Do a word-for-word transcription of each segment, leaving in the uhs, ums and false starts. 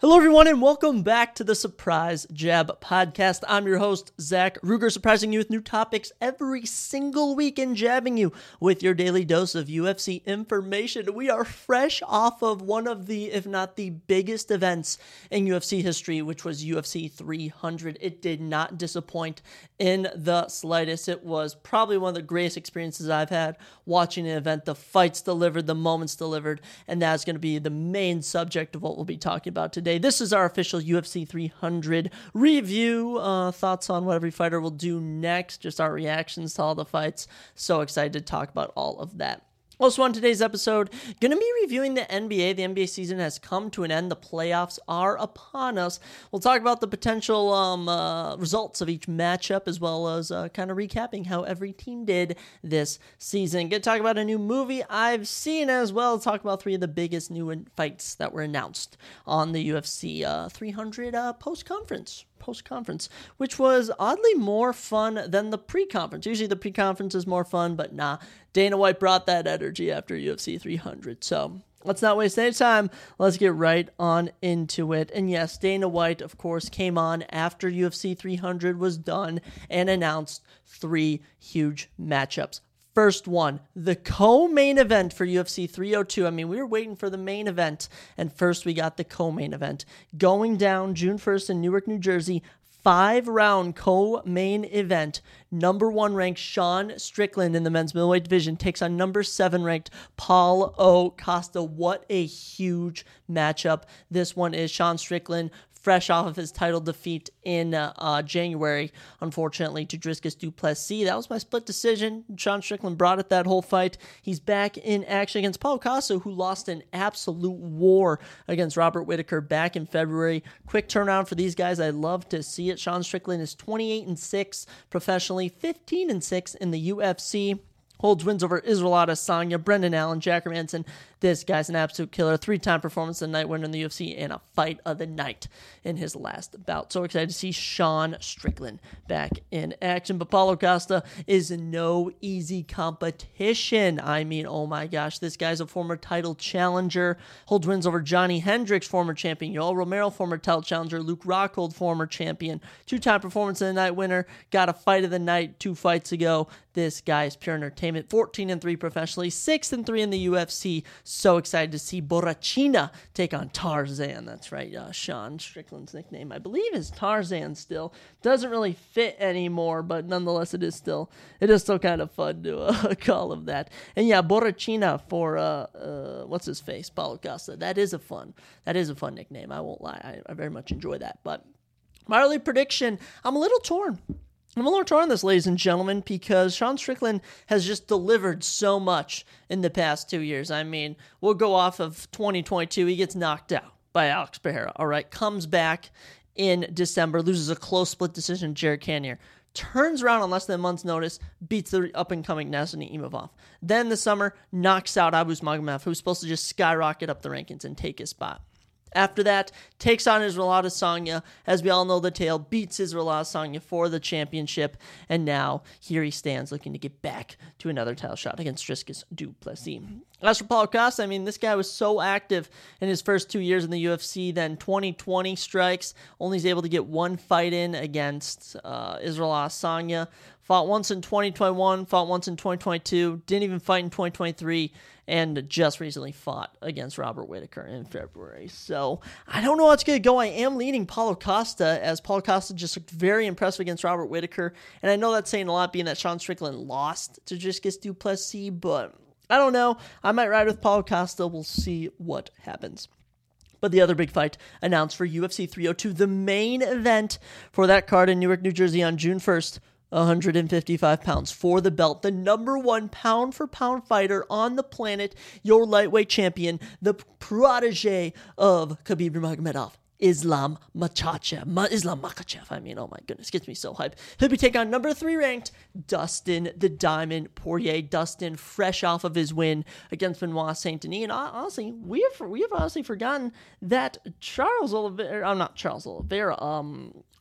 Hello, everyone, and welcome back to the Surprise Jab Podcast. I'm your host, Zach Ruger, surprising you with new topics every single week and jabbing you with your daily dose of U F C information. We are fresh off of one of the, if not the biggest events in U F C history, which was U F C three hundred. It did not disappoint in the slightest. It was probably one of the greatest experiences I've had watching an event. The fights delivered, the moments delivered, and that's going to be the main subject of what we'll be talking about today. This is our official U F C three hundred review, uh, thoughts on what every fighter will do next, just our reactions to all the fights. So excited to talk about all of that. Also on today's episode, going to be reviewing the N B A. The N B A season has come to an end. The playoffs are upon us. We'll talk about the potential um, uh, results of each matchup, as well as uh, kind of recapping how every team did this season. Going to talk about a new movie I've seen, as well as talk about three of the biggest new fights that were announced on the U F C uh, three hundred uh, post-conference. post-conference, which was oddly more fun than the pre-conference. Usually the pre-conference is more fun, but nah, Dana White brought that energy after U F C three hundred. So let's not waste any time. Let's get right on into it. And yes, Dana White, of course, came on after U F C three hundred was done and announced three huge matchups. First one, the co-main event for U F C three oh two. I mean, we were waiting for the main event, and first we got the co-main event. Going down June first in Newark, New Jersey, five-round co-main event. Number one ranked Sean Strickland in the men's middleweight division takes on number seven ranked Paulo Costa. What a huge matchup this one is. Sean Strickland, fresh off of his title defeat in uh, uh, January, unfortunately, to Dricus Du Plessis. That was my split decision. Sean Strickland brought it that whole fight. He's back in action against Paulo Costa, who lost an absolute war against Robert Whittaker back in February. Quick turnaround for these guys. I love to see it. Sean Strickland is twenty-eight and six professionally, fifteen and six in the U F C. Holds wins over Israel Adesanya, Brendan Allen, Jack Hermanson. This guy's an absolute killer. Three-time performance of the night winner in the U F C and a fight of the night in his last bout. So excited to see Sean Strickland back in action. But Paulo Costa is no easy competition. I mean, oh my gosh, this guy's a former title challenger. Holds wins over Johnny Hendricks, former champion. Yoel Romero, former title challenger. Luke Rockhold, former champion. Two-time performance of the night winner. Got a fight of the night two fights ago. This guy is pure entertainment. fourteen and three professionally, six and three in the U F C. So excited to see Borrachina take on Tarzan. That's right, uh, Sean Strickland's nickname, I believe, is Tarzan still. Doesn't really fit anymore, but nonetheless, it is still it is still kind of fun to uh, call him that. And yeah, Borrachina for uh, uh, what's his face, Paulo Costa. That is a fun that is a fun nickname. I won't lie, I, I very much enjoy that. But my early prediction, I'm a little torn. I'm a little torn on this, ladies and gentlemen, because Sean Strickland has just delivered so much in the past two years. I mean, we'll go off of twenty twenty-two. He gets knocked out by Alex Pereira, all right? Comes back in December, loses a close split decision to Jared Cannonier. Turns around on less than a month's notice, beats the up-and-coming Nasruddin Imavov. Then the summer, knocks out Abus Magomedov, who's supposed to just skyrocket up the rankings and take his spot. After that, takes on Israel Adesanya. As we all know the tale, beats Israel Adesanya for the championship. And now, here he stands looking to get back to another title shot against Dricus Du Plessis. As for Paulo Costa, I mean, this guy was so active in his first two years in the U F C. Then twenty twenty strikes. Only is able to get one fight in against uh, Israel Adesanya. Fought once in twenty twenty-one, fought once in twenty twenty-two, didn't even fight in twenty twenty-three, and just recently fought against Robert Whittaker in February. So I don't know what's going to go. I am leading Paulo Costa, as Paulo Costa just looked very impressive against Robert Whittaker. And I know that's saying a lot, being that Sean Strickland lost to Dricus Du Plessis, but I don't know. I might ride with Paulo Costa. We'll see what happens. But the other big fight announced for U F C three oh two, the main event for that card in Newark, New Jersey on June first, one hundred fifty-five pounds for the belt. The number one pound-for-pound fighter on the planet, your lightweight champion, the protege of Khabib Nurmagomedov, Islam Makhachev. Ma- Islam Makhachev. I mean, oh my goodness, gets me so hyped. He'll be taking on number three ranked Dustin the Diamond Poirier. Dustin, fresh off of his win against Benoit Saint-Denis. And honestly, we have we have honestly forgotten that Charles Oliveira, I'm not Charles Oliveira, um,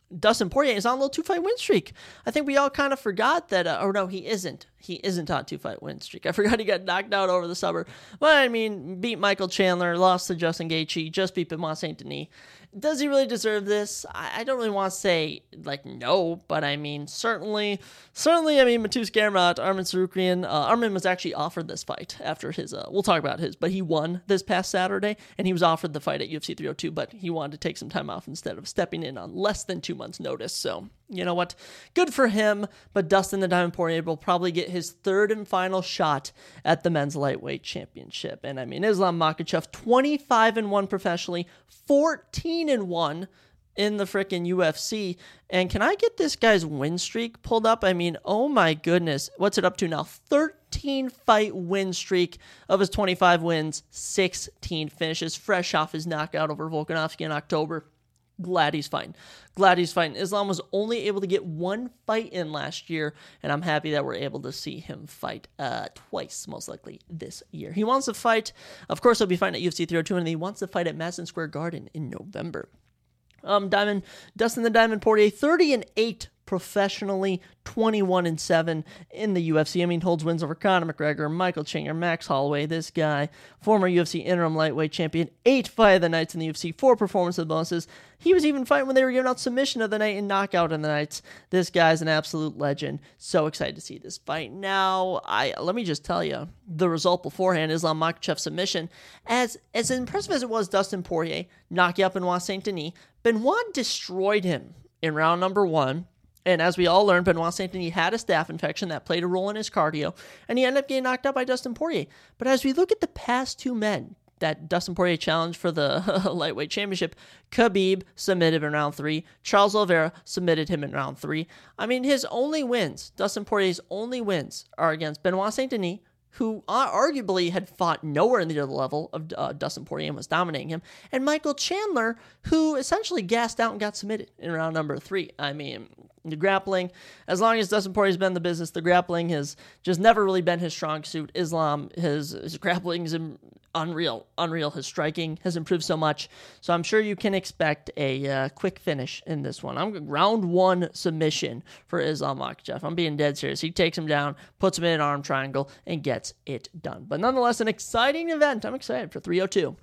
Dustin Poirier is on a little two-fight win streak. I think we all kind of forgot that, uh, or no, he isn't. He isn't on a two-fight win streak. I forgot he got knocked out over the summer. But, I mean, beat Michael Chandler, lost to Justin Gaethje, just beat Benoit Saint-Denis. Does he really deserve this? I, I don't really want to say, like, no, but, I mean, certainly, certainly, I mean, Mateusz Gamrot, Arman Tsarukyan, uh, Arman was actually offered this fight after his, uh, we'll talk about his, but he won this past Saturday, and he was offered the fight at U F C three oh two, but he wanted to take some time off instead of stepping in on less than two months' notice, so, you know what? Good for him, but Dustin the Diamond Poirier will probably get his third and final shot at the men's lightweight championship. And I mean, Islam Makhachev, twenty-five and one professionally, fourteen and one in the frickin' U F C. And can I get this guy's win streak pulled up? I mean, oh my goodness. What's it up to now? thirteen fight win streak of his twenty-five wins, sixteen finishes, fresh off his knockout over Volkanovski in October. Glad he's fighting. Glad he's fighting. Islam was only able to get one fight in last year, and I'm happy that we're able to see him fight uh, twice, most likely, this year. He wants to fight. Of course, he'll be fighting at U F C three oh two, and he wants to fight at Madison Square Garden in November. Um, Diamond, Dustin the Diamond Poirier, thirty and eight professionally, twenty-one and seven in the U F C. I mean, holds wins over Conor McGregor, Michael Chandler, Max Holloway. This guy, former U F C interim lightweight champion, eight fight of the nights in the U F C, four performance of the bonuses. He was even fighting when they were giving out submission of the night and knockout of the nights. This guy's an absolute legend. So excited to see this fight. Now, I let me just tell you, the result beforehand, Islam Makhachev submission, as as impressive as it was, Dustin Poirier knocking out Benoit Saint-Denis, Benoit destroyed him in round number one. And as we all learned, Benoit Saint-Denis had a staph infection that played a role in his cardio, and he ended up getting knocked out by Dustin Poirier. But as we look at the past two men that Dustin Poirier challenged for the lightweight championship, Khabib submitted in round three, Charles Oliveira submitted him in round three. I mean, his only wins, Dustin Poirier's only wins, are against Benoit Saint-Denis, who arguably had fought nowhere near the level of uh, Dustin Poirier and was dominating him, and Michael Chandler, who essentially gassed out and got submitted in round number three. I mean, the grappling, as long as Dustin Poirier's been in the business, the grappling has just never really been his strong suit. Islam, his, his grappling is unreal, unreal. His striking has improved so much, so I'm sure you can expect a uh, quick finish in this one. I'm round one submission for Islam Makhachev. I'm being dead serious. He takes him down, puts him in an arm triangle, and gets it done. But nonetheless, an exciting event. I'm excited for three oh two.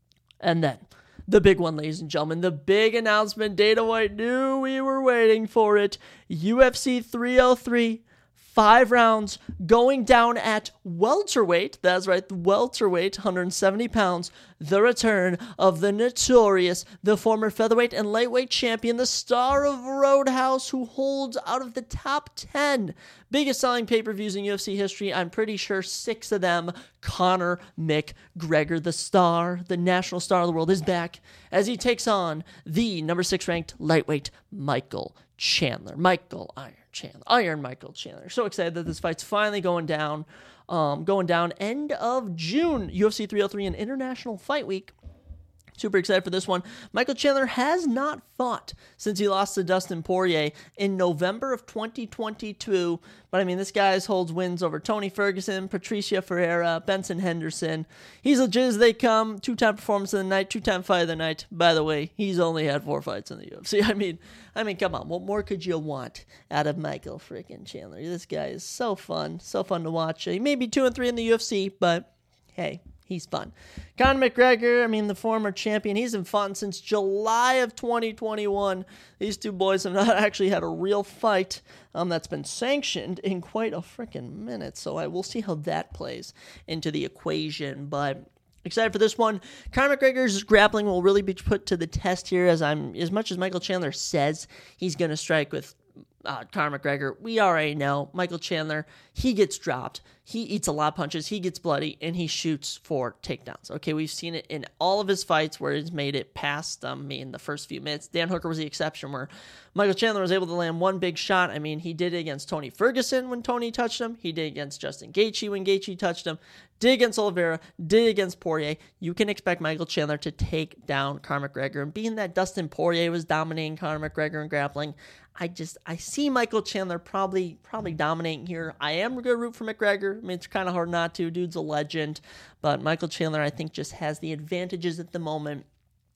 And then the big one, ladies and gentlemen, the big announcement. Dana White knew we were waiting for it. U F C three oh three, five rounds, going down at welterweight. That's right, the welterweight, one hundred seventy pounds. The return of the notorious, the former featherweight and lightweight champion, the star of Roadhouse, who holds out of the top ten biggest selling pay-per-views in U F C history. I'm pretty sure six of them, Conor McGregor, the star, the national star of the world, is back as he takes on the number six ranked lightweight Michael Chandler. Michael Iron Chandler. Iron Michael Chandler. So excited that this fight's finally going down. Um, going down end of June. U F C three oh three, an International Fight Week. Super excited for this one. Michael Chandler has not fought since he lost to Dustin Poirier in November of twenty twenty-two. But I mean, this guy holds wins over Tony Ferguson, Patricia Ferreira, Benson Henderson. He's legit as they come. Two-time performance of the night, two-time fight of the night. By the way, he's only had four fights in the U F C. I mean, I mean, come on. What more could you want out of Michael freaking Chandler? This guy is so fun. So fun to watch. He may be two and three in the U F C, but hey, he's fun. Conor McGregor, I mean, the former champion, he's been fun since July of twenty twenty-one. These two boys have not actually had a real fight um, that's been sanctioned in quite a freaking minute. So I will see how that plays into the equation. But excited for this one. Conor McGregor's grappling will really be put to the test here, as I'm as much as Michael Chandler says he's going to strike with Uh, Conor McGregor, we already know Michael Chandler, he gets dropped, he eats a lot of punches, he gets bloody, and he shoots for takedowns. Okay, we've seen it in all of his fights where he's made it past um, me in the first few minutes. Dan Hooker was the exception where Michael Chandler was able to land one big shot. I mean, he did it against Tony Ferguson when Tony touched him. He did it against Justin Gaethje when Gaethje touched him. Did against Oliveira, did against Poirier. You can expect Michael Chandler to take down Conor McGregor. And being that Dustin Poirier was dominating Conor McGregor in grappling, I just, I see Michael Chandler probably probably dominating here. I am going to root for McGregor. I mean, it's kind of hard not to. Dude's a legend. But Michael Chandler, I think, just has the advantages at the moment.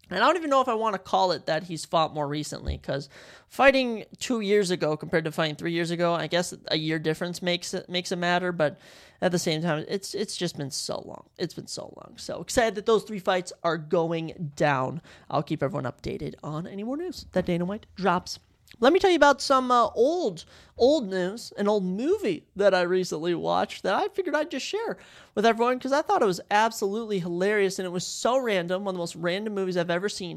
And I don't even know if I want to call it that he's fought more recently, because fighting two years ago compared to fighting three years ago, I guess a year difference makes it makes it matter. But at the same time, it's it's just been so long. It's been so long. So excited that those three fights are going down. I'll keep everyone updated on any more news that Dana White drops. Let me tell you about some uh, old, old news, an old movie that I recently watched that I figured I'd just share with everyone because I thought it was absolutely hilarious and it was so random, one of the most random movies I've ever seen.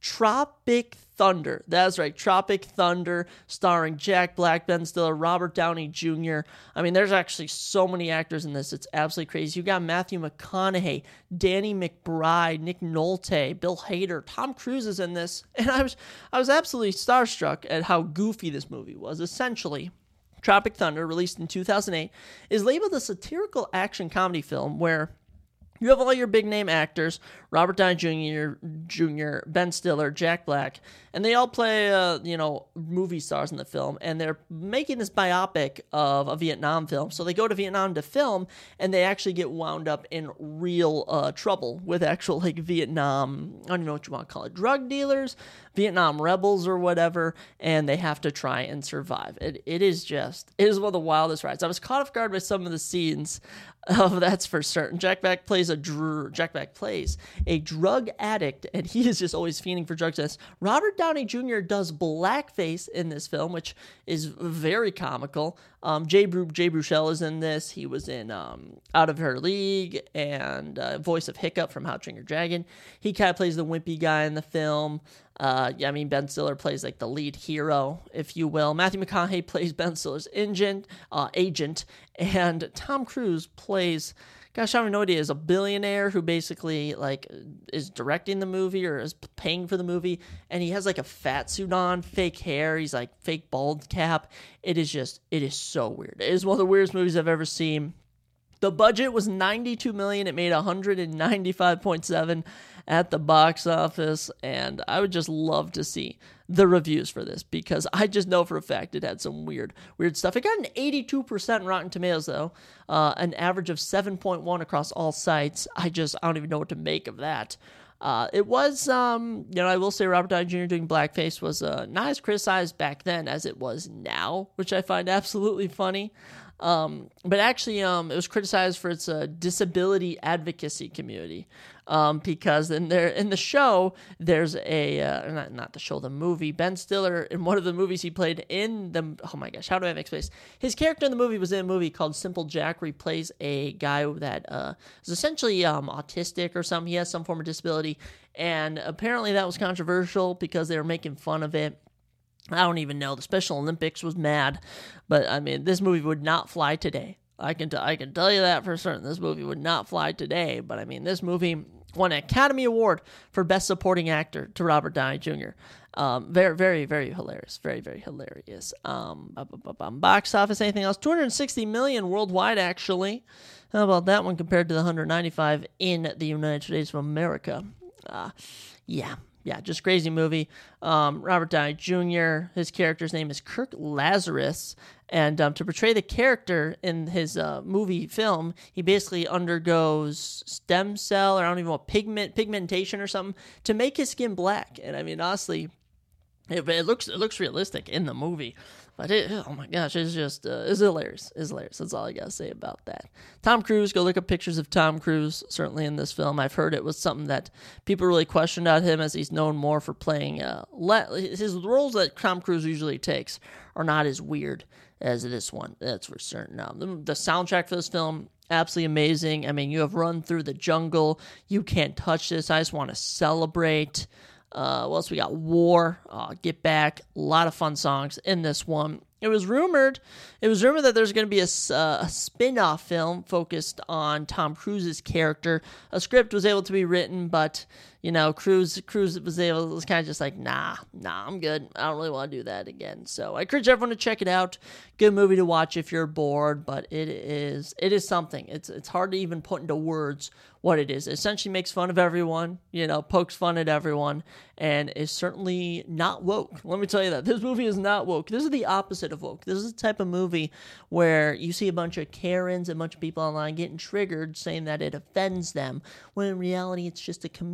Tropic Thunder. That's right, Tropic Thunder, starring Jack Black, Ben Stiller, Robert Downey Junior I mean, there's actually so many actors in this. It's absolutely crazy. You got Matthew McConaughey, Danny McBride, Nick Nolte, Bill Hader, Tom Cruise is in this, and I was I was absolutely starstruck at how goofy this movie was. Essentially, Tropic Thunder, released in two thousand eight, is labeled a satirical action comedy film where you have all your big-name actors, Robert Downey Junior, Junior, Ben Stiller, Jack Black, and they all play, uh, you know, movie stars in the film, and they're making this biopic of a Vietnam film. So they go to Vietnam to film, and they actually get wound up in real uh, trouble with actual, like, Vietnam, I don't know what you want to call it, drug dealers, Vietnam rebels or whatever, and they have to try and survive. It It is just, it is one of the wildest rides. I was caught off guard by some of the scenes. Oh, that's for certain. Jack Black plays a dr- Jack Black plays a drug addict, and he is just always fiending for drugs. Robert Downey Junior does blackface in this film, which is very comical. Um, Jay, Bru- Jay Baruchel is in this. He was in um, Out of Her League and uh, voice of Hiccup from How to Train Your Dragon. He kind of plays the wimpy guy in the film. Uh, yeah, I mean, Ben Stiller plays like the lead hero, if you will. Matthew McConaughey plays Ben Stiller's agent, uh, agent, and Tom Cruise plays, gosh, I have no idea, is a billionaire who basically like is directing the movie or is paying for the movie, and he has like a fat suit on, fake hair, he's like fake bald cap. It is just, it is so weird. It is one of the weirdest movies I've ever seen. The budget was ninety-two million dollars. It made one hundred ninety-five point seven at the box office, and I would just love to see the reviews for this because I just know for a fact it had some weird, weird stuff. It got an eighty-two percent Rotten Tomatoes, though, uh, an average of seven point one across all sites. I just, I don't even know what to make of that. Uh, it was, um, you know, I will say Robert Downey Junior doing blackface was uh, not as criticized back then as it was now, which I find absolutely funny. Um, but actually, um, it was criticized for its uh, disability advocacy community, um, because in there in the show there's a uh, not not the show, the movie. Ben Stiller, in one of the movies he played in the oh my gosh, how do I make space? His character in the movie was in a movie called Simple Jack, where he plays a guy that uh, is essentially um, autistic or something. He has some form of disability, and apparently that was controversial because they were making fun of it. I don't even know. The Special Olympics was mad, but I mean, this movie would not fly today. I can t- I can tell you that for certain. This movie would not fly today, but I mean, this movie won an Academy Award for Best Supporting Actor to Robert Downey Junior Um, very, very, very hilarious. Very, very hilarious. Um, box office, anything else? two hundred sixty million worldwide, actually. How about that one compared to the one hundred ninety-five in the United States of America? Uh, yeah. Yeah, just crazy movie. Um, Robert Downey Junior, his character's name is Kirk Lazarus, and um, to portray the character in his uh, movie film, he basically undergoes stem cell, or I don't even know, pigment pigmentation or something, to make his skin black. And I mean, honestly, it, it looks it looks realistic in the movie. But it, oh my gosh, it's just, uh, it's hilarious. It's hilarious. That's all I got to say about that. Tom Cruise, go look up pictures of Tom Cruise, certainly in this film. I've heard it was something that people really questioned about him, as he's known more for playing, uh, le- his roles that Tom Cruise usually takes are not as weird as this one. That's for certain. Um, the, the soundtrack for this film, absolutely amazing. I mean, you have Run Through the Jungle. You Can't Touch This. I Just Want to Celebrate. Uh, what else we got? War, uh, Get Back, a lot of fun songs in this one. It was rumored, it was rumored that there's going to be a, uh, a spin-off film focused on Tom Cruise's character. A script was able to be written, but, you know, Cruise, Cruise was able, was kind of just like, nah, nah, I'm good. I don't really want to do that again. So I encourage everyone to check it out. Good movie to watch if you're bored, but it is, it is something. It's, it's hard to even put into words what it is. It essentially makes fun of everyone, you know, pokes fun at everyone, and is certainly not woke. Let me tell you that. This movie is not woke. This is the opposite of woke. This is the type of movie where you see a bunch of Karens, a bunch of people online getting triggered saying that it offends them, when in reality it's just a comedic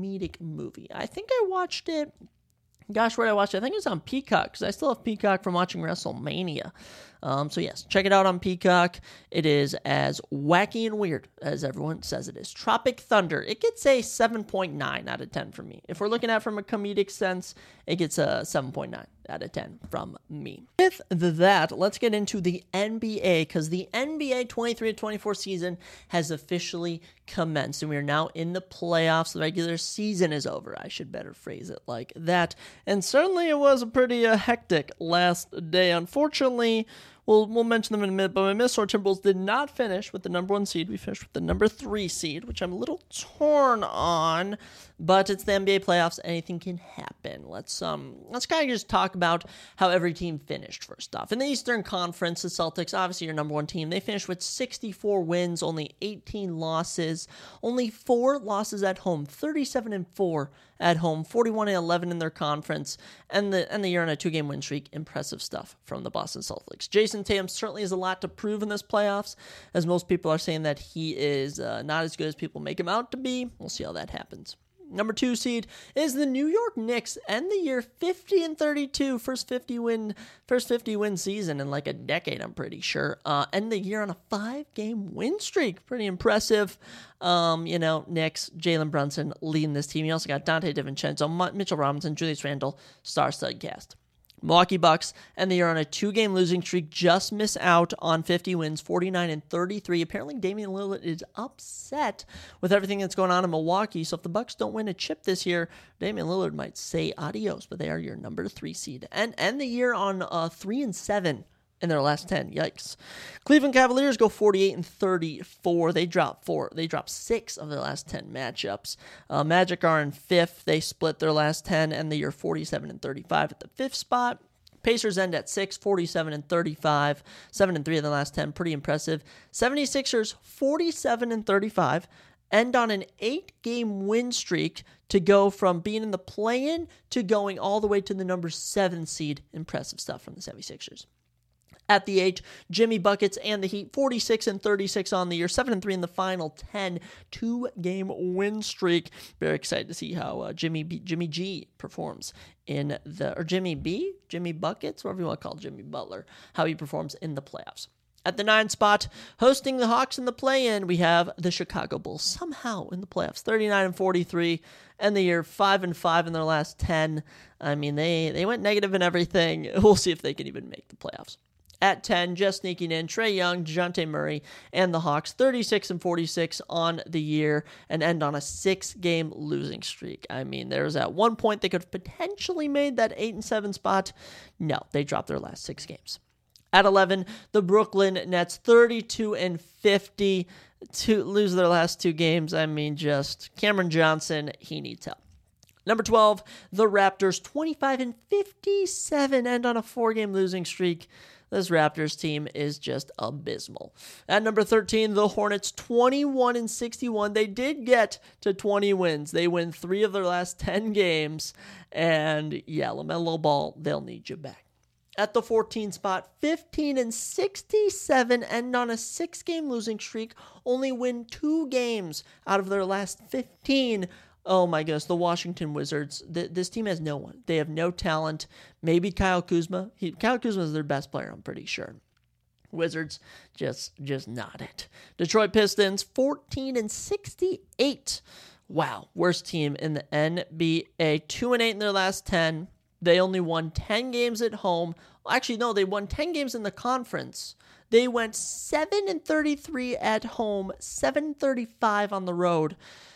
movie. I think I watched it. Gosh, where did I watch it? I think it was on Peacock, because I still have Peacock from watching WrestleMania. Um, so yes, check it out on Peacock. It is as wacky and weird as everyone says it is. Tropic Thunder. It gets a seven point nine out of ten from me. If we're looking at it from a comedic sense, it gets a seven point nine out of ten from me. With that, let's get into the N B A, because the N B A twenty-three to twenty-four season has officially commenced, and we are now in the playoffs. The regular season is over. I should better phrase it like that. And certainly it was a pretty uh, hectic last day. Unfortunately, We'll, we'll mention them in a minute, but my Minnesota Timberwolves did not finish with the number one seed. We finished with the number three seed, which I'm a little torn on, but it's the N B A playoffs. Anything can happen. Let's um let's kind of just talk about how every team finished first off. In the Eastern Conference, the Celtics, obviously your number one team, they finished with sixty-four wins, only eighteen losses, only four losses at home, thirty-seven and four at home, forty-one and eleven in their conference, and the and the year on a two-game win streak. Impressive stuff from the Boston Celtics. Jason Tatum certainly has a lot to prove in this playoffs, as most people are saying that he is uh, not as good as people make him out to be. We'll see how that happens. Number two seed is the New York Knicks, end the year fifty and thirty-two, first fifty win, first fifty win season in like a decade, I'm pretty sure. Uh, end the year on a five game win streak, pretty impressive. Um, you know, Knicks, Jalen Brunson leading this team. You also got Dante DiVincenzo, M- Mitchell Robinson, Julius Randle, star-studded cast. Milwaukee Bucks end the year on a two-game losing streak, just miss out on fifty wins, forty-nine and thirty-three. Apparently, Damian Lillard is upset with everything that's going on in Milwaukee. So if the Bucks don't win a chip this year, Damian Lillard might say adios. But they are your number three seed and end the year on uh, three and seven in their last ten. Yikes! Cleveland Cavaliers go forty-eight and thirty-four. They drop four. They drop six of their last ten matchups. Uh, Magic are in fifth. They split their last ten, and the year forty-seven and thirty-five at the fifth spot. Pacers end at six, forty-seven and thirty-five, seven and three of the last ten. Pretty impressive. seventy-sixers, forty-seven and thirty-five. End on an eight-game win streak to go from being in the play-in to going all the way to the number seven seed. Impressive stuff from the seventy-sixers. At the eight, Jimmy Buckets and the Heat, forty-six and thirty-six on the year, seven and three in the final ten, two-game win streak. Very excited to see how uh, Jimmy B, Jimmy G performs in the, or Jimmy B, Jimmy Buckets, whatever you want to call Jimmy Butler, how he performs in the playoffs. At the nine spot, hosting the Hawks in the play-in, we have the Chicago Bulls somehow in the playoffs, thirty-nine and forty-three, and the year five and five in their last ten. I mean, they, they went negative in everything. We'll see if they can even make the playoffs. At ten, just sneaking in, Trae Young, DeJounte Murray, and the Hawks, thirty-six and forty-six on the year, and end on a six-game losing streak. I mean, there's at one point they could have potentially made that eight and seven spot. No, they dropped their last six games. At eleven, the Brooklyn Nets, thirty-two and fifty, to lose their last two games. I mean, just Cameron Johnson, he needs help. Number twelve, the Raptors, twenty-five and fifty-seven, end on a four-game losing streak. This Raptors team is just abysmal. At number thirteen, the Hornets, twenty-one and sixty-one. They did get to twenty wins. They win three of their last ten games. And yeah, LaMelo Ball, they'll need you back. At the fourteen spot, fifteen and sixty-seven, end on a six-game losing streak. Only win two games out of their last fifteen. Oh my goodness, the Washington Wizards. Th- this team has no one. They have no talent. Maybe Kyle Kuzma. He, Kyle Kuzma is their best player, I'm pretty sure. Wizards, just just not it. Detroit Pistons, fourteen and sixty-eight. Wow, worst team in the N B A. two and eight in their last ten. They only won ten games at home. Actually, no, they won ten games in the conference. They went seven and thirty-three at home, seven and thirty-five on the road.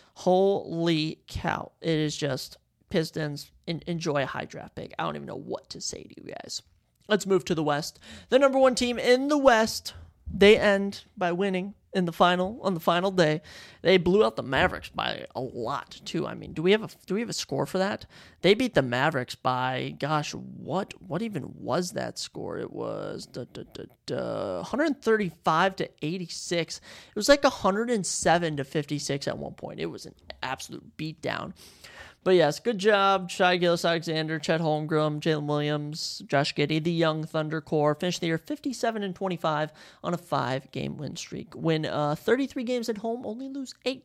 Holy cow. It is just Pistons. En- enjoy a high draft pick. I don't even know what to say to you guys. Let's move to the West. The number one team in the West, they end by winning in the final, on the final day. They blew out the Mavericks by a lot, too. I mean, do we have a do we have a score for that? They beat the Mavericks by, gosh, what what even was that score? It was da, da, da, da, one thirty-five to eighty-six. It was like one hundred seven to fifty-six at one point. It was an absolute beatdown. But yes, good job, Shai Gilgeous-Alexander, Chet Holmgren, Jalen Williams, Josh Giddey, the young Thunder core. Finished the year fifty-seven and twenty-five on a five-game win streak. Win uh, thirty-three games at home, only lose eight.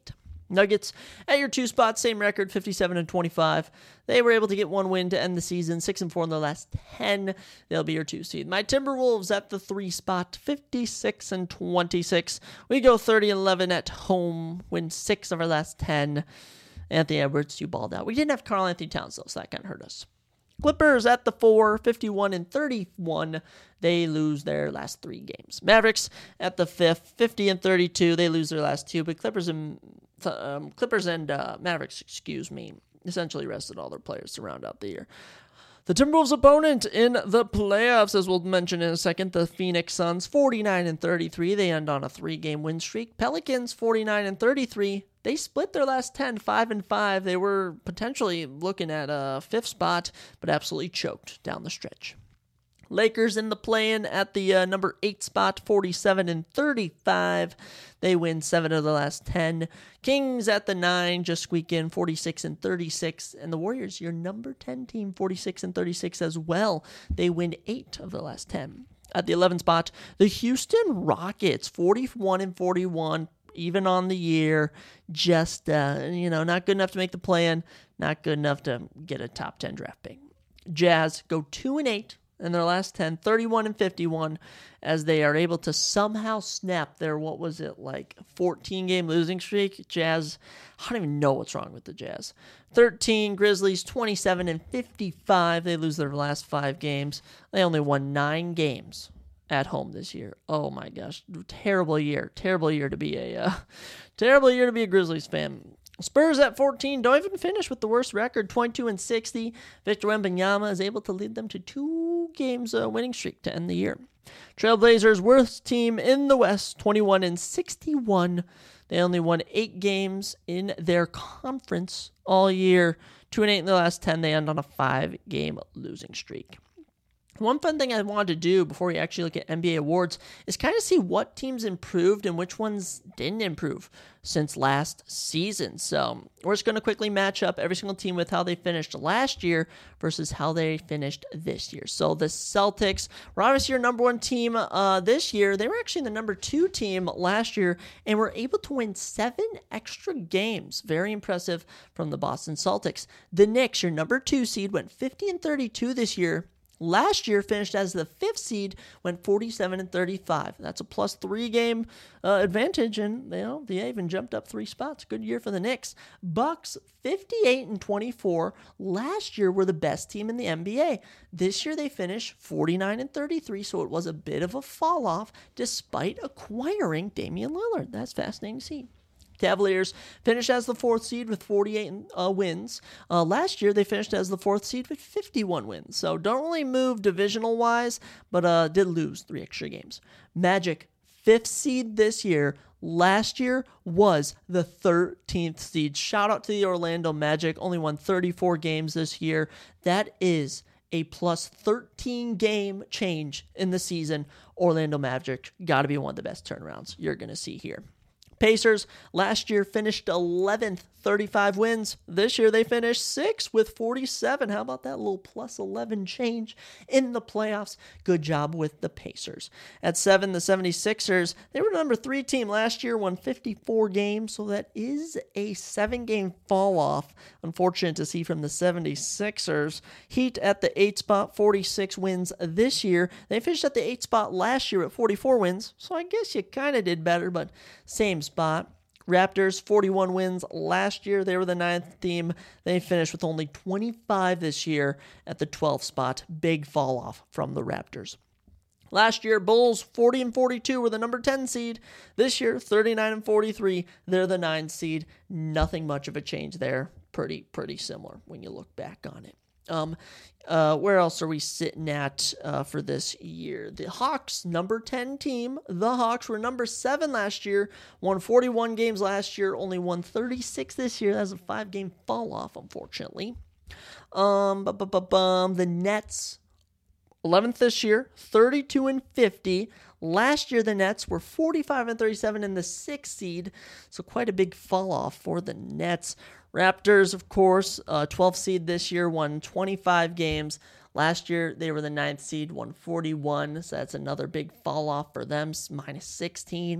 Nuggets at your two spot, same record, fifty-seven and twenty-five. They were able to get one win to end the season, six and four in their last ten. They'll be your two seed. My Timberwolves at the three spot, fifty-six and twenty-six. We go thirty and eleven at home, win six of our last ten. Anthony Edwards, you balled out. We didn't have Karl Anthony Towns though, so that kind of hurt us. Clippers at the four, fifty-one and thirty-one. They lose their last three games. Mavericks at the fifth, fifty and thirty-two. They lose their last two, but Clippers and um, Clippers and uh, Mavericks, excuse me, essentially rested all their players to round out the year. The Timberwolves' opponent in the playoffs, as we'll mention in a second, the Phoenix Suns, forty-nine and thirty-three. They end on a three-game win streak. Pelicans, forty-nine and thirty-three. They split their last ten, five and five. They were potentially looking at a fifth spot, but absolutely choked down the stretch. Lakers in the play-in at the uh, number eight spot, forty-seven and thirty-five. They win seven of the last ten. Kings at the nine, just squeak in, forty-six and thirty-six. And the Warriors, your number ten team, forty-six and thirty-six as well. They win eight of the last ten. At the eleventh spot, the Houston Rockets, forty-one and forty-one, even on the year. Just, uh, you know, not good enough to make the play-in, not good enough to get a top ten draft pick. Jazz go two and eight. In their last ten, thirty-one and fifty-one, as they are able to somehow snap their, what was it, like fourteen-game losing streak. Jazz, I don't even know what's wrong with the Jazz. thirteen, Grizzlies, twenty-seven and fifty-five. They lose their last five games. They only won nine games at home this year. Oh my gosh, terrible year. Terrible year to be a, uh, terrible year to be a Grizzlies fan. Spurs at fourteen don't even finish with the worst record, twenty-two and sixty. Victor Wembanyama is able to lead them to two games uh, winning streak to end the year. Trailblazers, worst team in the West, twenty-one and sixty-one. They only won eight games in their conference all year. Two and eight in the last ten. They end on a five-game losing streak. One fun thing I wanted to do before we actually look at N B A awards is kind of see what teams improved and which ones didn't improve since last season. So we're just going to quickly match up every single team with how they finished last year versus how they finished this year. So the Celtics were obviously your number one team uh, this year. They were actually the number two team last year and were able to win seven extra games. Very impressive from the Boston Celtics. The Knicks, your number two seed, went fifty and thirty-two this year. Last year finished as the fifth seed, went forty-seven and thirty-five. That's a plus three game uh, advantage, and you know they even jumped up three spots. Good year for the Knicks. Bucks fifty-eight and twenty-four. Last year were the best team in the N B A. This year they finished forty-nine and thirty-three, so it was a bit of a fall off despite acquiring Damian Lillard. That's fascinating to see. Cavaliers finished as the fourth seed with forty-eight uh, wins. Uh, last year, they finished as the fourth seed with fifty-one wins. So don't really move divisional-wise, but uh, did lose three extra games. Magic, fifth seed this year. Last year was the thirteenth seed. Shout out to the Orlando Magic. Only won thirty-four games this year. That is a plus thirteen game change in the season. Orlando Magic got to be one of the best turnarounds you're going to see here. Pacers last year finished eleventh, thirty-five wins. This year they finished sixth with forty-seven. How about that little plus eleven change in the playoffs? Good job with the Pacers. At seven, the seventy-sixers, they were the number three team last year, won fifty-four games, so that is a seven-game fall-off. Unfortunate to see from the seventy-sixers. Heat at the eight spot, forty-six wins this year. They finished at the eight spot last year at forty-four wins, so I guess you kind of did better, but same spot. Raptors, forty-one wins last year. They were the ninth team. They finished with only twenty-five this year at the twelfth spot. Big fall off from the Raptors. Last year, Bulls, forty and forty-two, were the number ten seed. This year, thirty-nine and forty-three, they're the ninth seed. Nothing much of a change there. Pretty, pretty similar when you look back on it. Um, uh, where else are we sitting at uh, for this year? The Hawks, number ten team. The Hawks were number seven last year, won forty-one games last year, only won thirty-six this year. That's a five-game fall-off, unfortunately. Um, bu- bu- bu- bum. The Nets, eleventh this year, thirty-two and fifty. Last year, the Nets were forty-five and thirty-seven in the sixth seed, so quite a big fall-off for the Nets. Raptors, of course, uh, twelfth seed this year, won twenty-five games. Last year, they were the ninth seed, won forty-one, so that's another big fall off for them, minus sixteen.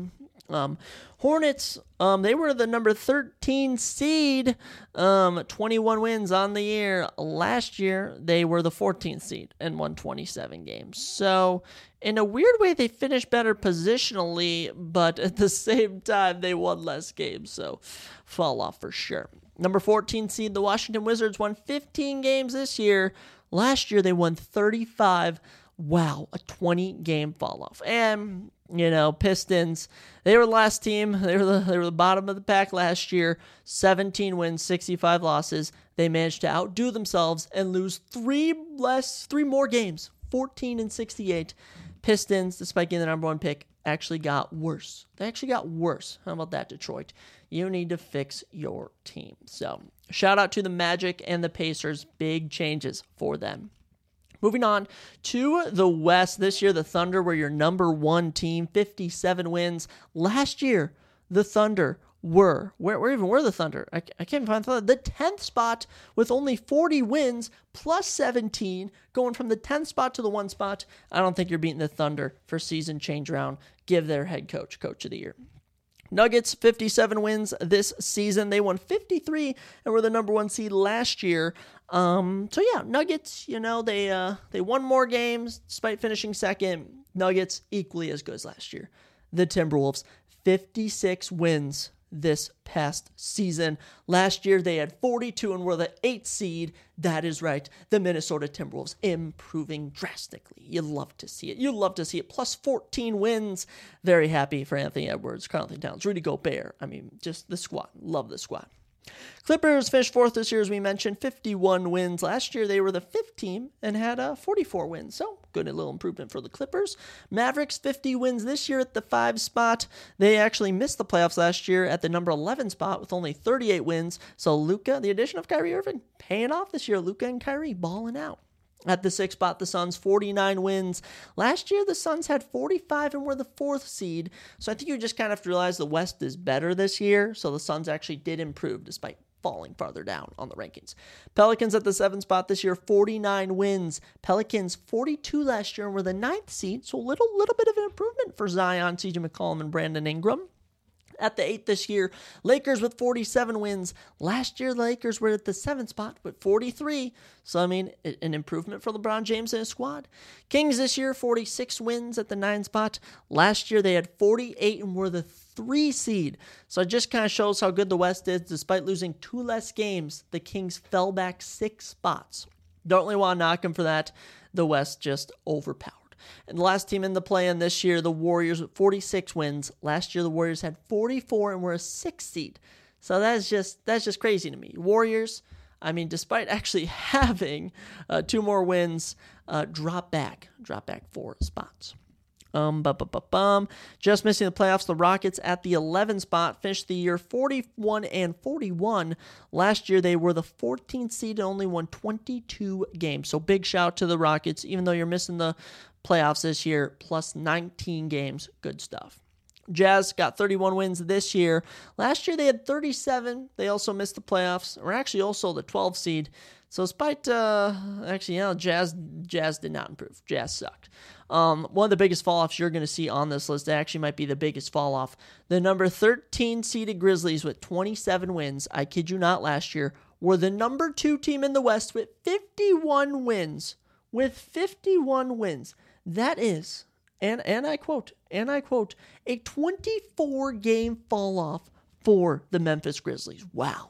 Um, Hornets, um, they were the number thirteen seed, um, twenty-one wins on the year. Last year, they were the fourteenth seed and won twenty-seven games. So, in a weird way, they finished better positionally, but at the same time, they won less games. So, fall off for sure. Number fourteen seed, the Washington Wizards won fifteen games this year. Last year, they won thirty-five. Wow, a twenty-game fall off. And, you know, Pistons, they were the last team. They were the, they were the bottom of the pack last year. seventeen wins, sixty-five losses. They managed to outdo themselves and lose three less, three more games, fourteen and sixty-eight. Pistons, despite getting the number one pick, actually got worse. They actually got worse. How about that, Detroit? You need to fix your team. So, shout out to the Magic and the Pacers. Big changes for them. Moving on to the West. This year, the Thunder were your number one team, fifty-seven wins. Last year, the Thunder were, where, where even were the Thunder? I, I can't find the the tenth spot with only forty wins plus seventeen, going from the tenth spot to the one spot. I don't think you're beating the Thunder for season change round. Give their head coach Coach of the Year. Nuggets, fifty-seven wins this season. They won fifty-three and were the number one seed last year. Um, so yeah, Nuggets, you know, they uh, they won more games despite finishing second. Nuggets, equally as good as last year. The Timberwolves, fifty-six wins this past season. Last year, they had forty-two and were the eighth seed. That is right. The Minnesota Timberwolves improving drastically. You love to see it. You love to see it. Plus fourteen wins. Very happy for Anthony Edwards, Karl-Anthony Towns, Rudy Gobert. I mean, just the squad. Love the squad. Clippers finished fourth this year, as we mentioned, fifty-one wins. Last year, they were the fifth team and had uh, forty-four wins. So, good little improvement for the Clippers. Mavericks, fifty wins this year at the five spot. They actually missed the playoffs last year at the number eleven spot with only thirty-eight wins. So, Luka, the addition of Kyrie Irving, paying off this year. Luka and Kyrie balling out. At the sixth spot, the Suns, forty-nine wins. Last year, the Suns had forty-five and were the fourth seed. So I think you just kind of have to realize the West is better this year. So the Suns actually did improve despite falling farther down on the rankings. Pelicans at the seventh spot this year, forty-nine wins. Pelicans, forty-two last year and were the ninth seed. So a little, little bit of an improvement for Zion, C J McCollum, and Brandon Ingram. At the eighth this year, Lakers with forty-seven wins. Last year, the Lakers were at the seventh spot with forty-three. So, I mean, an improvement for LeBron James and his squad. Kings this year, forty-six wins at the ninth spot. Last year, they had forty-eight and were the three seed. So, it just kind of shows how good the West is. Despite losing two less games, the Kings fell back six spots. Don't really want to knock them for that. The West just overpowered. And the last team in the play-in this year, the Warriors with forty-six wins. Last year, the Warriors had forty-four and were a sixth seed. So that's just that's just crazy to me. Warriors, I mean, despite actually having uh, two more wins, uh, drop back, drop back four spots. Um, bum, bum, bum, bum. Just missing the playoffs, the Rockets at the eleventh spot finished the year forty-one and forty-one. Last year, they were the fourteenth seed and only won twenty-two games. So big shout to the Rockets, even though you're missing the playoffs this year, plus nineteen games. Good stuff. Jazz got thirty-one wins this year. Last year they had thirty-seven. They also missed the playoffs. Or actually also the twelfth seed. So despite, uh, actually, you know, Jazz, Jazz did not improve. Jazz sucked. Um, one of the biggest fall-offs you're going to see on this list, actually might be the biggest fall-off. The number thirteen seeded Grizzlies with twenty-seven wins, I kid you not, last year, were the number two team in the West with fifty-one wins. With fifty-one wins. That is, and, and I quote, and I quote, a twenty-four game fall-off for the Memphis Grizzlies. Wow.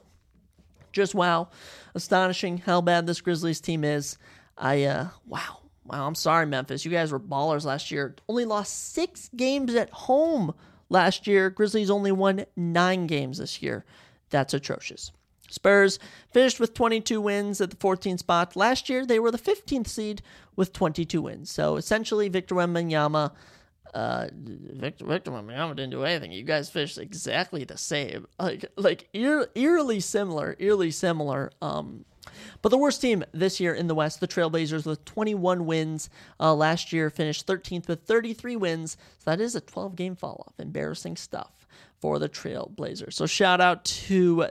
Just wow. Astonishing how bad this Grizzlies team is. I, uh, wow. Wow, I'm sorry, Memphis. You guys were ballers last year. Only lost six games at home last year. Grizzlies only won nine games this year. That's atrocious. Spurs finished with twenty-two wins at the fourteenth spot. Last year, they were the fifteenth seed with twenty-two wins. So, essentially, Victor Wembanyama, uh, Victor, Victor Wembanyama didn't do anything. You guys finished exactly the same. Like, like eer, eerily similar, eerily similar. Um, but the worst team this year in the West, the Trailblazers with twenty-one wins. Uh, last year, finished thirteenth with thirty-three wins. So, that is a twelve game fall-off. Embarrassing stuff for the Trailblazers. So shout out to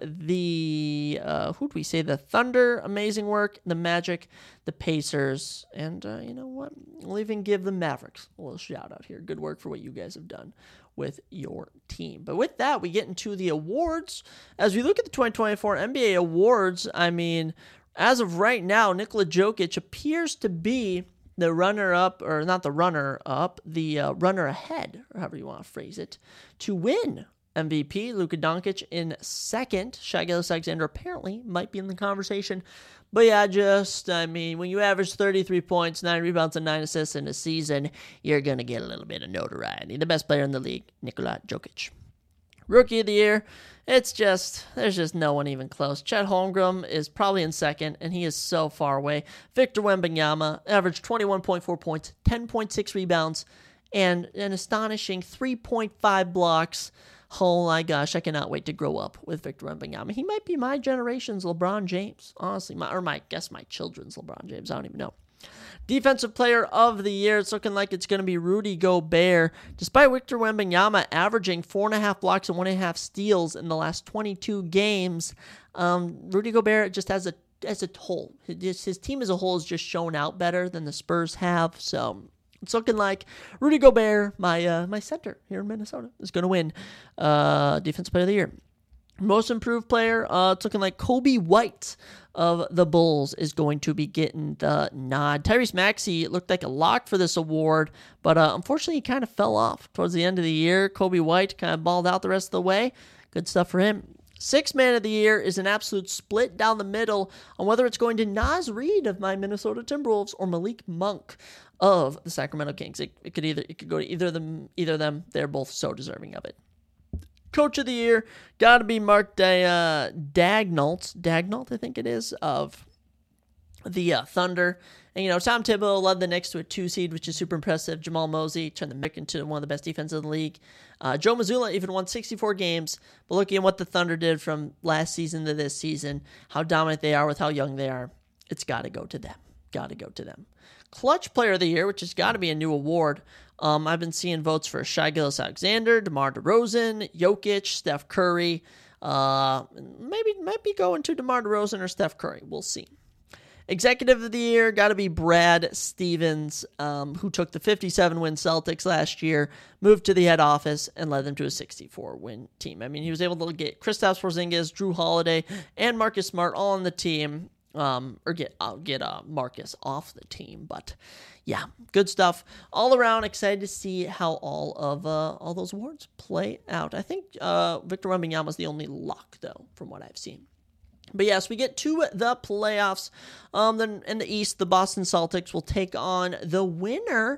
the, uh, who do we say? The Thunder, amazing work. The Magic, the Pacers, and uh, you know what? We'll even give the Mavericks a little shout out here. Good work for what you guys have done with your team. But with that, we get into the awards. As we look at the twenty twenty-four N B A awards, I mean, as of right now, Nikola Jokic appears to be the runner-up, or not the runner-up, the uh, runner-ahead, or however you want to phrase it, to win M V P. Luka Doncic in second. Shai Gilgeous-Alexander apparently might be in the conversation. But yeah, just, I mean, when you average thirty-three points, nine rebounds, and nine assists in a season, you're going to get a little bit of notoriety. The best player in the league, Nikola Jokic. Rookie of the year, it's just, there's just no one even close. Chet Holmgren is probably in second, and he is so far away. Victor Wembanyama averaged twenty-one point four points, ten point six rebounds, and an astonishing three point five blocks. Oh my gosh, I cannot wait to grow up with Victor Wembanyama. He might be my generation's LeBron James, honestly, my, or my, I guess my children's LeBron James. I don't even know. Defensive Player of the Year, it's looking like it's going to be Rudy Gobert. Despite Victor Wembanyama averaging four and a half blocks and one and a half steals in the last twenty-two games, um, Rudy Gobert just has a as a whole, his, his team as a whole has just shown out better than the Spurs have. So it's looking like Rudy Gobert, my uh, my center here in Minnesota, is going to win uh, Defensive Player of the Year. Most improved player, uh, it's looking like Kobe White of the Bulls is going to be getting the nod. Tyrese Maxey looked like a lock for this award, but uh, unfortunately he kind of fell off towards the end of the year. Kobe White kind of balled out the rest of the way. Good stuff for him. Sixth Man of the Year is an absolute split down the middle on whether it's going to Naz Reid of my Minnesota Timberwolves or Malik Monk of the Sacramento Kings. It, it could either it could go to either of them. Either of them. They're both so deserving of it. Coach of the Year, got to be Mark da- uh, Daigneault, Daigneault, I think it is, of the uh, Thunder. And, you know, Tom Thibodeau led the Knicks to a two seed, which is super impressive. Jamal Mosey turned the Knicks into one of the best defenses in the league. Uh, Joe Mazzulla even won sixty-four games. But looking at what the Thunder did from last season to this season, how dominant they are with how young they are, it's got to go to them. Got to go to them. Clutch Player of the Year, which has got to be a new award. Um, I've been seeing votes for Shai Gilgeous-Alexander, DeMar DeRozan, Jokic, Steph Curry. Uh, maybe might be going to DeMar DeRozan or Steph Curry. We'll see. Executive of the Year, got to be Brad Stevens, um, who took the fifty-seven win Celtics last year, moved to the head office, and led them to a sixty-four win team. I mean, he was able to get Kristaps Porzingis, Drew Holiday, and Marcus Smart all on the team. Um, or get I'll get uh, Marcus off the team, but yeah, good stuff all around. Excited to see how all of uh, all those awards play out. I think uh, Victor Wembanyama is the only lock though, from what I've seen. But yes, we get to the playoffs. Um, then in the East, the Boston Celtics will take on the winner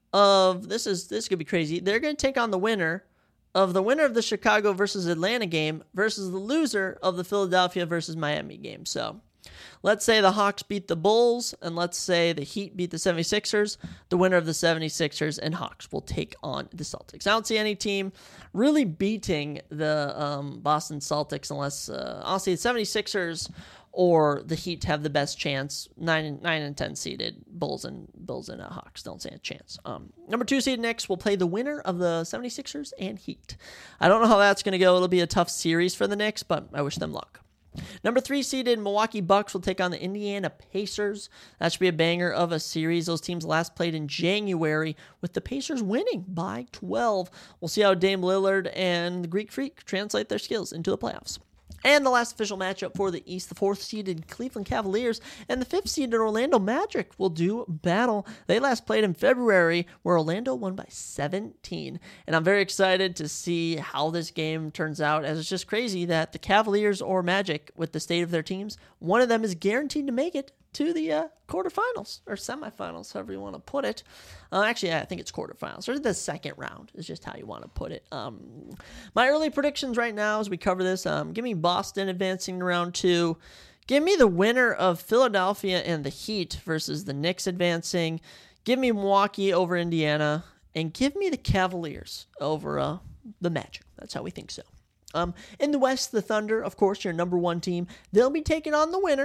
of this is this could be crazy. They're going to take on the winner of the winner of the Chicago versus Atlanta game versus the loser of the Philadelphia versus Miami game. So let's say the Hawks beat the Bulls, and let's say the Heat beat the seventy-sixers. The winner of the seventy-sixers and Hawks will take on the Celtics. I don't see any team really beating the um, Boston Celtics unless, uh, honestly, the seventy-sixers or the Heat have the best chance. Nine and nine and ten seeded Bulls and Bulls and uh, Hawks don't stand a chance. Um, number two seed Knicks will play the winner of the seventy-sixers and Heat. I don't know how that's going to go. It'll be a tough series for the Knicks, but I wish them luck. Number three seeded Milwaukee Bucks will take on the Indiana Pacers. That should be a banger of a series. Those teams last played in January, with the Pacers winning by twelve. We'll see how Dame Lillard and the Greek Freak translate their skills into the playoffs. And the last official matchup for the East, the fourth seeded Cleveland Cavaliers and the fifth seeded Orlando Magic will do battle. They last played in February, where Orlando won by seventeen. And I'm very excited to see how this game turns out, as it's just crazy that the Cavaliers or Magic, with the state of their teams, one of them is guaranteed to make it to the uh, quarterfinals or semifinals, however you want to put it. Uh, actually, I think it's quarterfinals, or the second round is just how you want to put it. Um, my early predictions right now as we cover this, um, give me Boston advancing to round two. Give me the winner of Philadelphia and the Heat versus the Knicks advancing. Give me Milwaukee over Indiana. And give me the Cavaliers over uh, the Magic. That's how we think so. Um, in the West, the Thunder, of course, your number one team. They'll be taking on the winner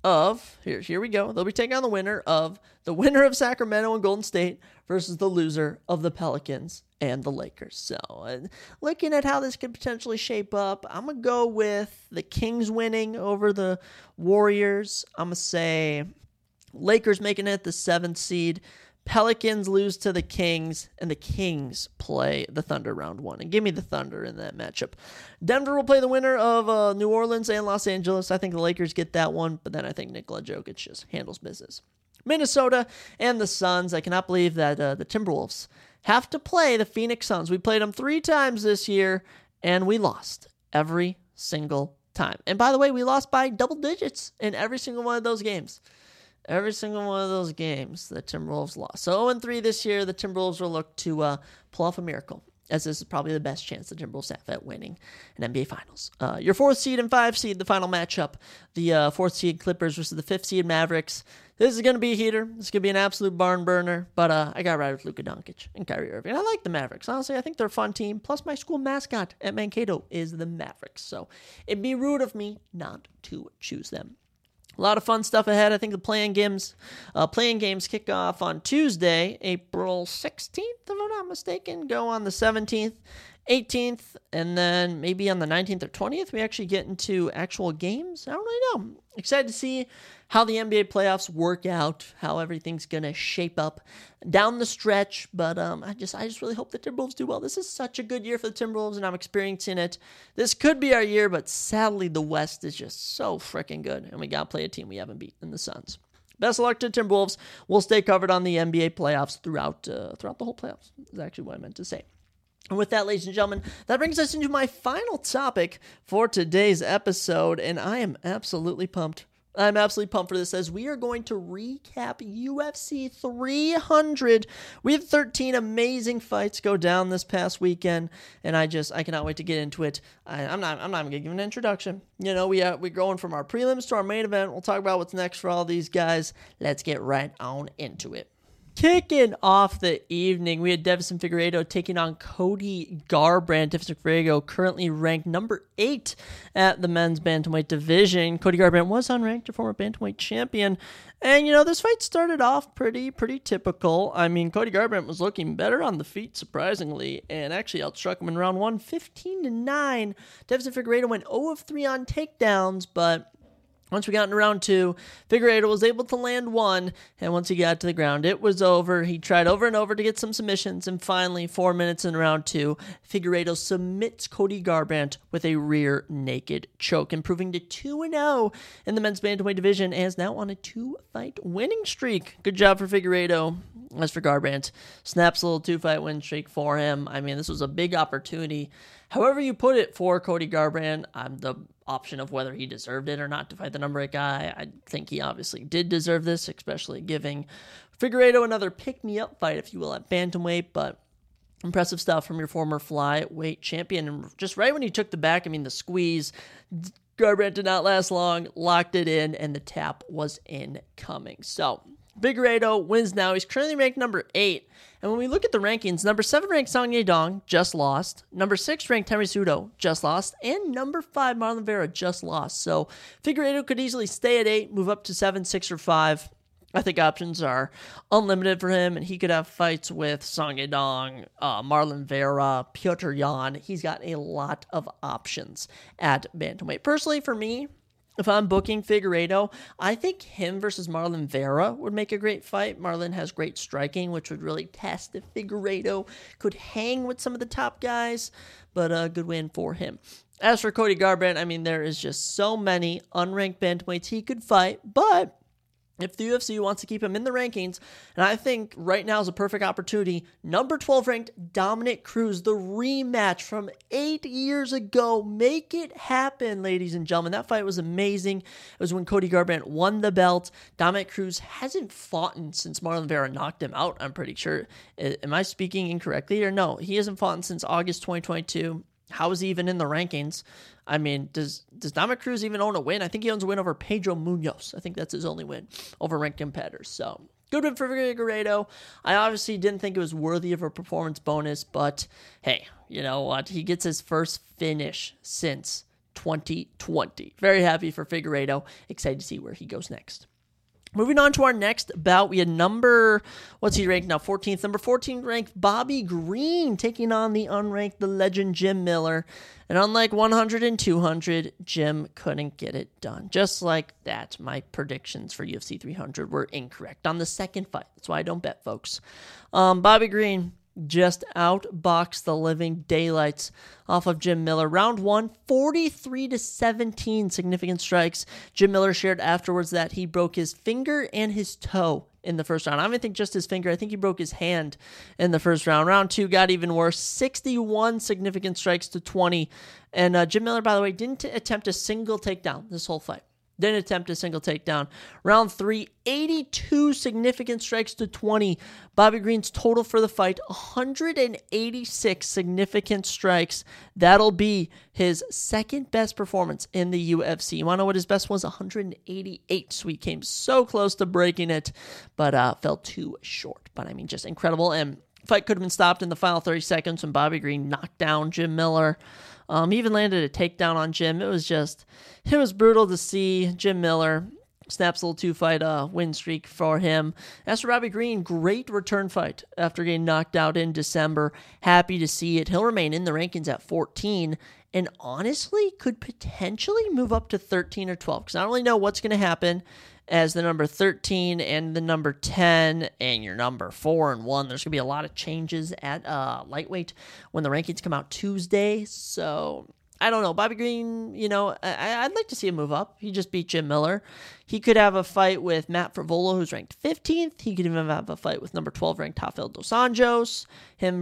of, here, here we go. They'll be taking on the winner of the winner of Sacramento and Golden State versus the loser of the Pelicans and the Lakers. So uh, looking at how this could potentially shape up, I'm going to go with the Kings winning over the Warriors. I'm going to say Lakers making it the seventh seed. Pelicans lose to the Kings, and the Kings play the Thunder round one. And give me the Thunder in that matchup. Denver will play the winner of uh, New Orleans and Los Angeles. I think the Lakers get that one, but then I think Nikola Jokic just handles business. Minnesota and the Suns. I cannot believe that uh, the Timberwolves have to play the Phoenix Suns. We played them three times this year, and we lost every single time. And by the way, we lost by double digits in every single one of those games. Every single one of those games, the Timberwolves lost. So oh and three this year, the Timberwolves will look to uh, pull off a miracle, as this is probably the best chance the Timberwolves have at winning an N B A Finals. Uh, your fourth seed and five seed, the final matchup, the uh, fourth seed Clippers versus the fifth seed Mavericks. This is going to be a heater. This is going to be an absolute barn burner, but uh, I got to ride with Luka Doncic and Kyrie Irving. I like the Mavericks. Honestly, I think they're a fun team. Plus, my school mascot at Mankato is the Mavericks, so it'd be rude of me not to choose them. A lot of fun stuff ahead. I think the playing games, uh, playing games kick off on Tuesday, April sixteenth, if I'm not mistaken. Go on the seventeenth, eighteenth, and then maybe on the nineteenth or twentieth, we actually get into actual games. I don't really know. Excited to see how the N B A playoffs work out, how everything's gonna shape up down the stretch. But um, I just, I just really hope the Timberwolves do well. This is such a good year for the Timberwolves, and I'm experiencing it. This could be our year, but sadly, the West is just so freaking good, and we gotta play a team we haven't beaten in the Suns. Best of luck to the Timberwolves. We'll stay covered on the N B A playoffs throughout, uh, throughout the whole playoffs. Is actually what I meant to say. And with that, ladies and gentlemen, that brings us into my final topic for today's episode, and I am absolutely pumped. I'm absolutely pumped for this, as we are going to recap U F C three hundred. We had thirteen amazing fights go down this past weekend, and I just I cannot wait to get into it. I, I'm not I'm not even gonna give an introduction. You know, we uh, we're going from our prelims to our main event. We'll talk about what's next for all these guys. Let's get right on into it. Kicking off the evening, we had Deiveson Figueiredo taking on Cody Garbrandt. Deiveson Figueiredo currently ranked number eight at the men's bantamweight division. Cody Garbrandt was unranked, a former bantamweight champion. And, you know, this fight started off pretty, pretty typical. I mean, Cody Garbrandt was looking better on the feet, surprisingly, and actually outstruck him in round one, fifteen to nine. Deiveson Figueiredo went zero of three on takedowns, but once we got into round two, Figueiredo was able to land one, and once he got to the ground, it was over. He tried over and over to get some submissions, and finally, four minutes in round two, Figueiredo submits Cody Garbrandt with a rear naked choke, improving to two and oh in the men's bantamweight division, and is now on a two-fight winning streak. Good job for Figueiredo. As for Garbrandt, snaps a little two-fight win streak for him. I mean, this was a big opportunity. However you put it for Cody Garbrandt, um, the option of whether he deserved it or not to fight the number eight guy, I think he obviously did deserve this, especially giving Figueiredo another pick-me-up fight, if you will, at bantamweight, but impressive stuff from your former flyweight champion. And just right when he took the back, I mean, the squeeze, Garbrandt did not last long, locked it in, and the tap was incoming. So Figueiredo wins now. He's currently ranked number eight. And when we look at the rankings, number seven ranked Song Yadong just lost. Number six ranked Henry Cejudo just lost. And number five, Marlon Vera, just lost. So Figueiredo could easily stay at eight, move up to seven, six, or five. I think options are unlimited for him, and he could have fights with Song Yadong, uh, Marlon Vera, Piotr Yan. He's got a lot of options at bantamweight. Personally, for me, if I'm booking Figueiredo, I think him versus Marlon Vera would make a great fight. Marlon has great striking, which would really test if Figueiredo could hang with some of the top guys, but a good win for him. As for Cody Garbrandt, I mean, there is just so many unranked bantamweights he could fight, but if the U F C wants to keep him in the rankings, and I think right now is a perfect opportunity, number twelve ranked Dominick Cruz, the rematch from eight years ago. Make it happen, ladies and gentlemen. That fight was amazing. It was when Cody Garbrandt won the belt. Dominick Cruz hasn't fought since Marlon Vera knocked him out, I'm pretty sure. Am I speaking incorrectly or no? He hasn't fought since August twenty twenty-two. How is he even in the rankings? I mean, does does Dominick Cruz even own a win? I think he owns a win over Pedro Munoz. I think that's his only win over ranked competitors. So, good win for Figueiredo. I obviously didn't think it was worthy of a performance bonus, but hey, you know what? He gets his first finish since twenty twenty. Very happy for Figueiredo. Excited to see where he goes next. Moving on to our next bout, we had number, what's he ranked now? fourteenth. Number fourteen ranked Bobby Green taking on the unranked, the legend Jim Miller. And unlike one hundred and two hundred, Jim couldn't get it done. Just like that, my predictions for U F C three hundred were incorrect on the second fight. That's why I don't bet, folks. Um, Bobby Green just outboxed the living daylights off of Jim Miller. Round one, forty-three to seventeen significant strikes. Jim Miller shared afterwards that he broke his finger and his toe in the first round. I don't even think just his finger. I think he broke his hand in the first round. Round two got even worse. sixty-one significant strikes to twenty. And uh, Jim Miller, by the way, didn't t- attempt a single takedown this whole fight. Didn't attempt a single takedown. Round three, eighty-two significant strikes to twenty. Bobby Green's total for the fight, one hundred eighty-six significant strikes. That'll be his second best performance in the U F C. You want to know what his best was? one hundred eighty-eight. So he came so close to breaking it, but uh, fell too short. But I mean, just incredible. And fight could have been stopped in the final thirty seconds when Bobby Green knocked down Jim Miller. Um, he even landed a takedown on Jim. It was just, it was brutal to see. Jim Miller snaps a little two-fight uh, win streak for him. As for Bobby Green, great return fight after getting knocked out in December. Happy to see it. He'll remain in the rankings at fourteen and honestly could potentially move up to thirteen or twelve because I don't really know what's going to happen as the number thirteen and the number ten and your number four and one. There's going to be a lot of changes at uh, lightweight when the rankings come out Tuesday. So I don't know. Bobby Green, you know, I, I'd like to see him move up. He just beat Jim Miller. He could have a fight with Matt Frevola, who's ranked fifteenth. He could even have a fight with number twelve ranked Rafael Dos Anjos. Him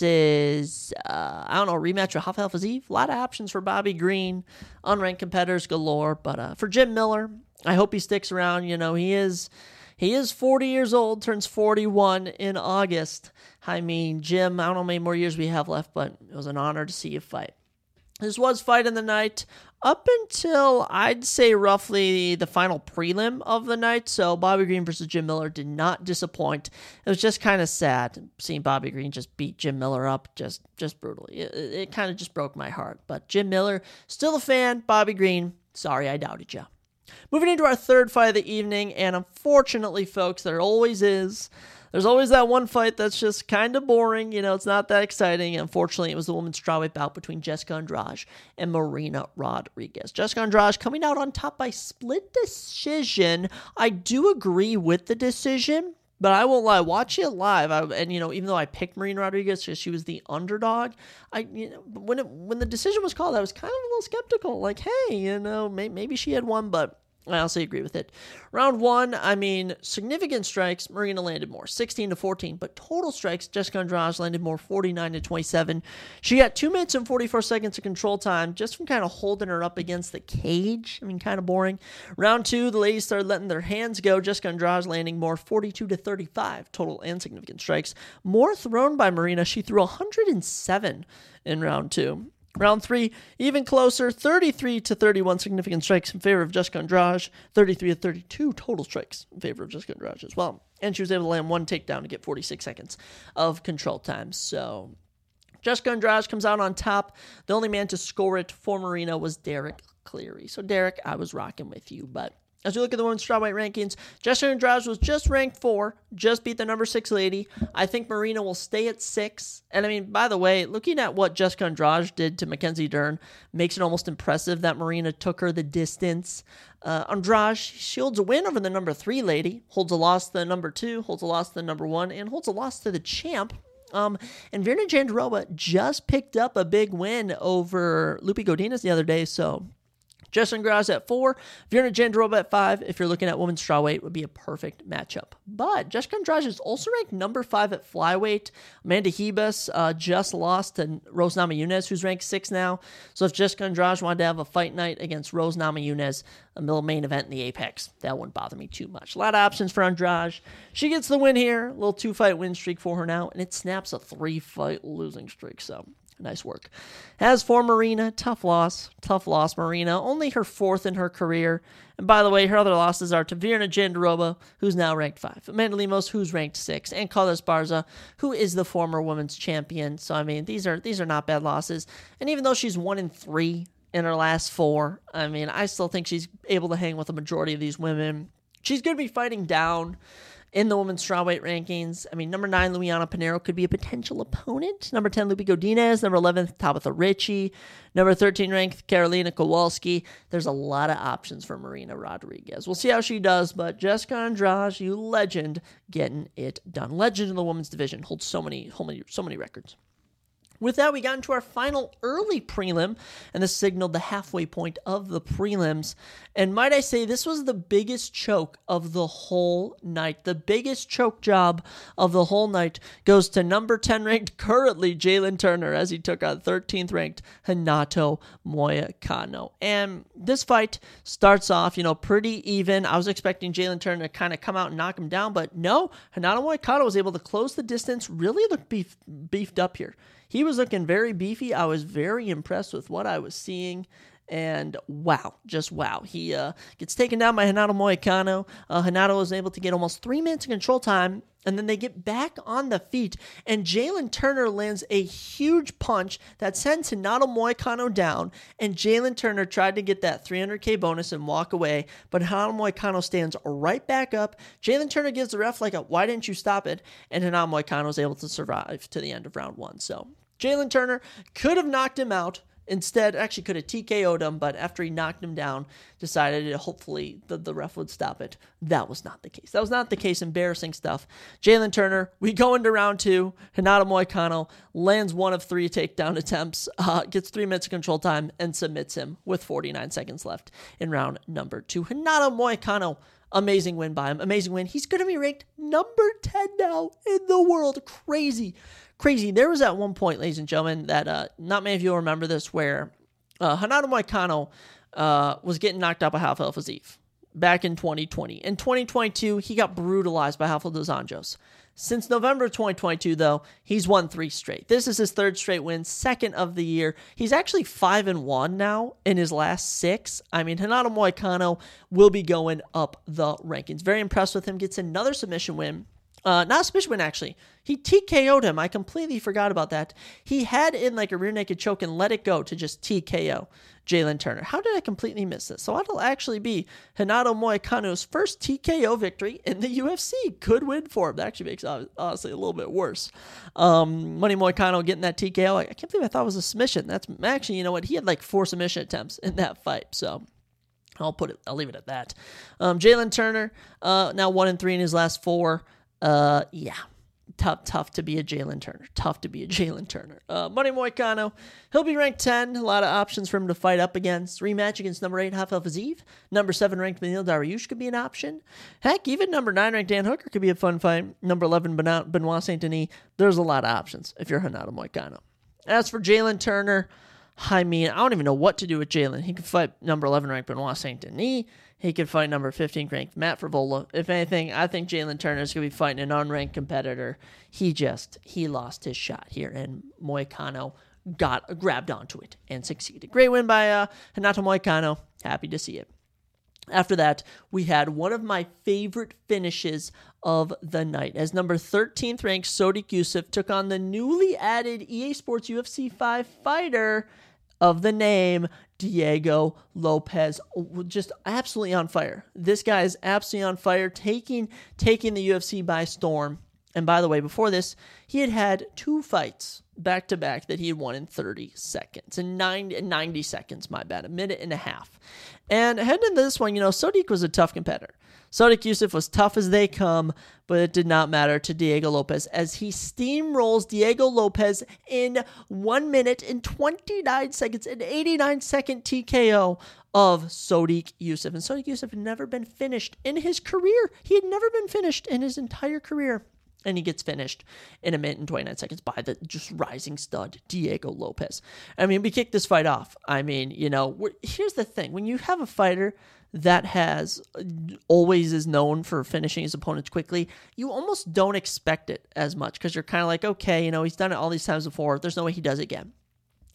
versus, uh, I don't know, rematch with Rafael Fiziev. A lot of options for Bobby Green. Unranked competitors galore. But uh, for Jim Miller, I hope he sticks around. You know, he is he is forty years old, turns forty-one in August. I mean, Jim, I don't know how many more years we have left, but it was an honor to see you fight. This was fight in the night up until, I'd say, roughly the final prelim of the night. So Bobby Green versus Jim Miller did not disappoint. It was just kind of sad seeing Bobby Green just beat Jim Miller up just, just brutally. It, it kind of just broke my heart. But Jim Miller, still a fan. Bobby Green, sorry I doubted you. Moving into our third fight of the evening, and unfortunately, folks, there always is. There's always that one fight that's just kind of boring. You know, it's not that exciting. Unfortunately, it was the women's strawweight bout between Jessica Andrade and Marina Rodriguez. Jessica Andrade coming out on top by split decision. I do agree with the decision, but I won't lie. Watching it live, I, and you know, even though I picked Marina Rodriguez because she was the underdog, I you know, when it when the decision was called, I was kind of a little skeptical. Like, hey, you know, may, maybe she had won, but I also agree with it. Round one, I mean, significant strikes, Marina landed more, sixteen to fourteen, but total strikes, Jessica Andrade landed more, forty-nine to twenty-seven. She got two minutes and forty-four seconds of control time just from kind of holding her up against the cage. I mean, kind of boring. Round two, the ladies started letting their hands go. Jessica Andrade landing more, forty-two to thirty-five, total and significant strikes. More thrown by Marina. She threw one hundred seven in round two. Round three, even closer, thirty-three to thirty-one significant strikes in favor of Jessica Andrade, thirty-three to thirty-two total strikes in favor of Jessica Andrade as well. And she was able to land one takedown to get forty-six seconds of control time. So Jessica Andrade comes out on top. The only man to score it for Marina was Derek Cleary. So Derek, I was rocking with you, but as we look at the women's strawweight rankings, Jessica Andrade was just ranked four, just beat the number six lady. I think Marina will stay at six. And I mean, by the way, looking at what Jessica Andrade did to Mackenzie Dern makes it almost impressive that Marina took her the distance. Uh, Andrade, she holds a win over the number three lady, holds a loss to the number two, holds a loss to the number one, and holds a loss to the champ. Um, and Virna Jandiroba just picked up a big win over Lupi Godinez the other day, so Jessica Andrade at four, Virna Jandiroba at five. If you're looking at women's strawweight, would be a perfect matchup. But Jessica Andrade is also ranked number five at flyweight. Amanda Ribas uh, just lost to Rose Namajunas, who's ranked six now. So if Jessica Andrade wanted to have a fight night against Rose Namajunas, a middle main event in the Apex, that wouldn't bother me too much. A lot of options for Andrade. She gets the win here. A little two-fight win streak for her now, and it snaps a three-fight losing streak. So nice work. As for Marina, tough loss. Tough loss, Marina. Only her fourth in her career. And by the way, her other losses are to Virna Jandiroba, who's now ranked five. Amanda Lemos, who's ranked six. And Carla Esparza, who is the former women's champion. So, I mean, these are these are not bad losses. And even though she's one in three in her last four. I mean, I still think she's able to hang with the majority of these women. She's going to be fighting down in the women's strawweight rankings. I mean, number nine, Luiana Pinheiro could be a potential opponent. Number ten, Lupi Godinez. Number eleven, Tabitha Ricci. Number thirteen ranked, Karolina Kowalski. There's a lot of options for Marina Rodriguez. We'll see how she does, but Jessica Andrade, you legend, getting it done. Legend in the women's division. Holds so many, so many, so many records. With that, we got into our final early prelim, and this signaled the halfway point of the prelims. And might I say, this was the biggest choke of the whole night. The biggest choke job of the whole night goes to number ten ranked, currently, Jalen Turner, as he took on thirteenth ranked Renato Moicano. And this fight starts off, you know, pretty even. I was expecting Jalen Turner to kind of come out and knock him down, but no, Renato Moicano was able to close the distance, really look beef, beefed up here. He was looking very beefy. I was very impressed with what I was seeing. And wow, just wow. He uh, gets taken down by Renato Moicano. Uh, Renato was able to get almost three minutes of control time. And then they get back on the feet. And Jalen Turner lands a huge punch that sends Renato Moicano down. And Jalen Turner tried to get that three hundred K bonus and walk away. But Renato Moicano stands right back up. Jalen Turner gives the ref like a, why didn't you stop it? And Renato Moicano is able to survive to the end of round one. So Jalen Turner could have knocked him out. Instead, actually could have T K O'd him, but after he knocked him down, decided that hopefully the, the ref would stop it. That was not the case. That was not the case. Embarrassing stuff. Jalen Turner, we go into round two. Renato Moicano lands one of three takedown attempts, uh, gets three minutes of control time, and submits him with forty-nine seconds left in round number two. Renato Moicano, amazing win by him. Amazing win. He's going to be ranked number ten now in the world. Crazy. Crazy. There was at one point, ladies and gentlemen, that uh, not many of you will remember this, where uh, Renato Moicano uh, was getting knocked out by Rafael Fiziev back in twenty twenty. In twenty twenty-two, he got brutalized by Rafael dos Anjos. Since November of twenty twenty-two, though, he's won three straight. This is his third straight win, second of the year. He's actually five and one now in his last six. I mean, Renato Moicano will be going up the rankings. Very impressed with him. Gets another submission win. Uh, not a submission win, actually. He T K O'd him. I completely forgot about that. He had in like a rear naked choke and let it go to just T K O Jalen Turner. How did I completely miss this? So that'll actually be Renato Moicano's first T K O victory in the U F C. Good win for him. That actually makes it honestly a little bit worse. Um, Money Moicano getting that T K O. I, I can't believe I thought it was a submission. That's actually, you know what? He had like four submission attempts in that fight. So I'll put it. I'll leave it at that. Um, Jalen Turner uh, now one and three in his last four. Uh, yeah, tough, tough to be a Jalen Turner. Tough to be a Jalen Turner. Uh, Money Moicano, he'll be ranked ten. A lot of options for him to fight up against. Rematch against number eight, Rafael Fiziev. Number seven ranked Beneil Dariush could be an option. Heck, even number nine ranked Dan Hooker could be a fun fight. Number eleven, Benoit Saint-Denis. There's a lot of options if you're Renato Moicano. As for Jalen Turner, I mean, I don't even know what to do with Jalen. He could fight number eleven ranked Benoit Saint-Denis. He could fight number fifteen ranked Matt Frevola. If anything, I think Jalen Turner is going to be fighting an unranked competitor. He just, he lost his shot here, and Moicano got grabbed onto it and succeeded. Great win by uh, Renato Moicano. Happy to see it. After that, we had one of my favorite finishes of the night, as number thirteenth ranked Sodiq Yusuff took on the newly added E A Sports U F C five fighter of the name Diego Lopez. Just absolutely on fire. This guy is absolutely on fire, taking taking the U F C by storm. And by the way, before this, he had had two fights back-to-back that he had won in thirty seconds. In ninety seconds, my bad. A minute and a half. And heading into this one, you know, Sodiq was a tough competitor. Sodiq Yusuff was tough as they come, but it did not matter to Diego Lopez as he steamrolls Diego Lopez in one minute and twenty-nine seconds, an eighty-nine second T K O of Sodiq Yusuff. And Sodiq Yusuff had never been finished in his career. He had never been finished in his entire career. And he gets finished in a minute and twenty-nine seconds by the just rising stud, Diego Lopez. I mean, we kicked this fight off. I mean, you know, we're, here's the thing. When you have a fighter that has always is known for finishing his opponents quickly, you almost don't expect it as much because you're kind of like, okay, you know, he's done it all these times before. There's no way he does it again.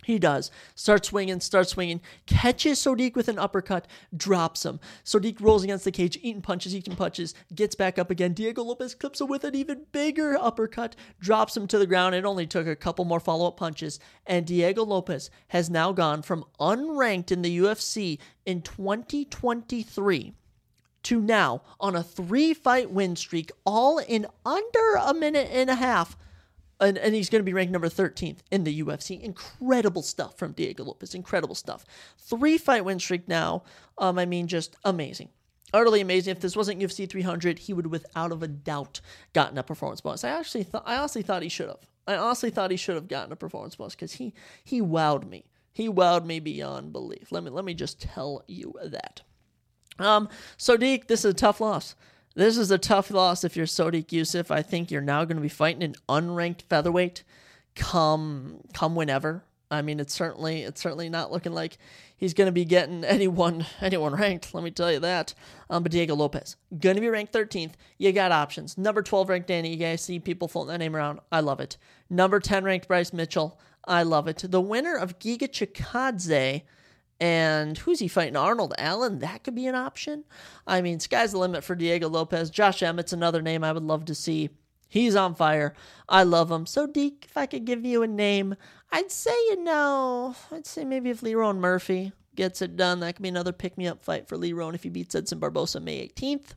He does. Starts swinging, starts swinging, catches Sodiq with an uppercut, drops him. Sodiq rolls against the cage, eating punches, eating punches, gets back up again. Diego Lopes clips him with an even bigger uppercut, drops him to the ground. It only took a couple more follow-up punches. And Diego Lopes has now gone from unranked in the U F C in twenty twenty-three to now on a three-fight win streak, all in under a minute and a half. And, and he's going to be ranked number thirteenth in the U F C. Incredible stuff from Diego Lopes. Incredible stuff. Three-fight win streak now. Um, I mean, just amazing. Utterly amazing. If this wasn't U F C three hundred, he would, without of a doubt, gotten a performance bonus. I actually thought, I honestly thought he should have. I honestly thought he should have gotten a performance bonus because he he wowed me. He wowed me beyond belief. Let me let me just tell you that. Um, Sodiq, this is a tough loss. This is a tough loss if you're Sodiq Yusuff. I think you're now going to be fighting an unranked featherweight come come whenever. I mean, it's certainly it's certainly not looking like he's going to be getting anyone anyone ranked. Let me tell you that. Um, but Diego Lopes going to be ranked thirteenth. You got options. Number twelve ranked Danny. You guys see people floating that name around. I love it. Number ten ranked Bryce Mitchell. I love it. The winner of Giga Chikadze. And who's he fighting? Arnold Allen? That could be an option. I mean, sky's the limit for Diego Lopes. Josh Emmett's another name I would love to see. He's on fire. I love him. So, Deke, if I could give you a name, I'd say, you know, I'd say maybe if Lerone Murphy gets it done, that could be another pick-me-up fight for Lerone if he beats Edson Barbosa May eighteenth.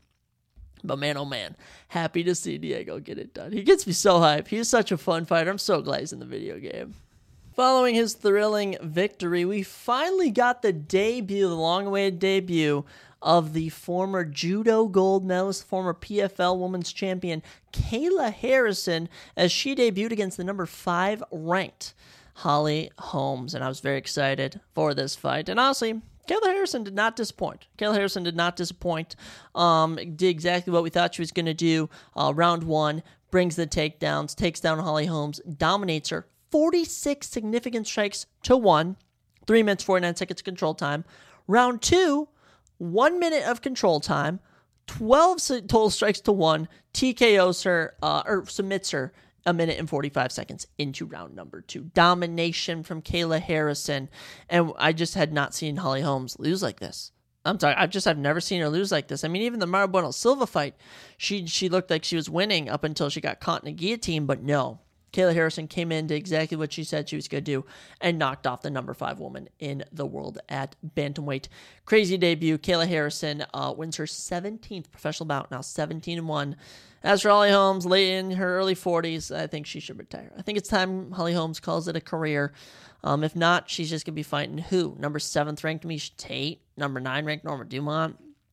But man, oh man, happy to see Diego get it done. He gets me so hyped. He's such a fun fighter. I'm so glad he's in the video game. Following his thrilling victory, we finally got the debut, the long-awaited debut of the former judo gold medalist, former P F L women's champion, Kayla Harrison, as she debuted against the number five ranked Holly Holmes. And I was very excited for this fight. And honestly, Kayla Harrison did not disappoint. Kayla Harrison did not disappoint. Um, did exactly what we thought she was going to do. Uh, round one, brings the takedowns, takes down Holly Holmes, dominates her. forty-six significant strikes to one. three minutes, forty-nine seconds control time. Round two, one minute of control time. twelve total strikes to one. T K Os her, uh, or submits her a minute and forty-five seconds into round number two. Domination from Kayla Harrison. And I just had not seen Holly Holmes lose like this. I'm sorry, I just have never seen her lose like this. I mean, even the Mara Bueno Silva fight, she she looked like she was winning up until she got caught in a guillotine, but no. Kayla Harrison came in, did exactly what she said she was going to do, and knocked off the number five woman in the world at bantamweight. Crazy debut. Kayla Harrison uh, wins her seventeenth professional bout, now seventeen and one. As for Holly Holmes, late in her early forties, I think she should retire. I think it's time Holly Holmes calls it a career. Um, if not, she's just going to be fighting who? Number seventh ranked Miesha Tate, number nine ranked Norma Dumont.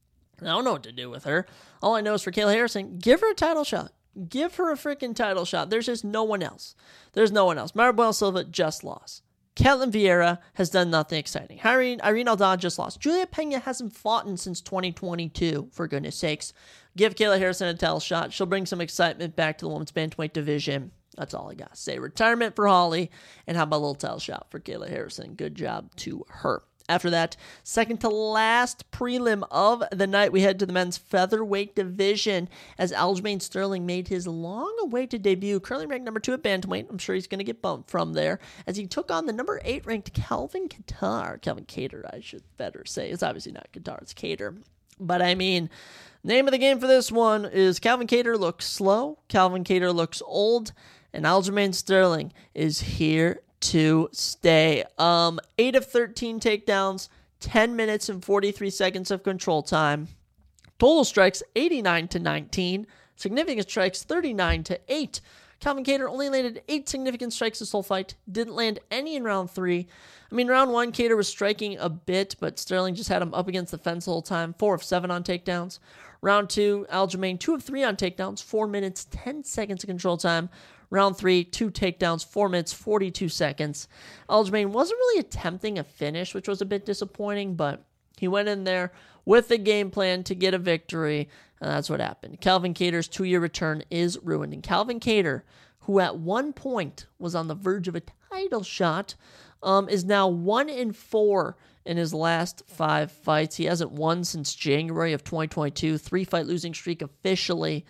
I don't know what to do with her. All I know is for Kayla Harrison, give her a title shot. Give her a freaking title shot. There's just no one else. There's no one else. Mara Bueno Silva just lost. Ketlin Vieira has done nothing exciting. Irene, Irene Aldana just lost. Julia Pena hasn't fought in since twenty twenty-two, for goodness sakes. Give Kayla Harrison a title shot. She'll bring some excitement back to the women's bantamweight division. That's all I got to say. Retirement for Holly, and how about a little title shot for Kayla Harrison? Good job to her. After that, second to last prelim of the night, we head to the men's featherweight division as Aljamain Sterling made his long-awaited debut, currently ranked number two at bantamweight. I'm sure he's going to get bumped from there as he took on the number eight ranked Calvin Kattar. Calvin Kattar, I should better say. It's obviously not Kattar, it's Kattar. But I mean, name of the game for this one is Calvin Kattar looks slow, Calvin Kattar looks old, and Aljamain Sterling is here to stay. Um, eight of thirteen takedowns, ten minutes and forty-three seconds of control time. Total strikes, eighty-nine to nineteen. Significant strikes, thirty-nine to eight. Calvin Kattar only landed eight significant strikes this whole fight. Didn't land any in round three. I mean, round one, Kattar was striking a bit, but Sterling just had him up against the fence the whole time. Four of seven on takedowns. Round two, Aljamain, two of three on takedowns. Four minutes, ten seconds of control time. Round three, two takedowns, four minutes, forty-two seconds. Aljamain wasn't really attempting a finish, which was a bit disappointing, but he went in there with a game plan to get a victory, and that's what happened. Calvin Kattar's two-year return is ruined, and Calvin Kattar, who at one point was on the verge of a title shot, um, is now one in four in his last five fights. He hasn't won since January of twenty twenty-two, three-fight losing streak officially.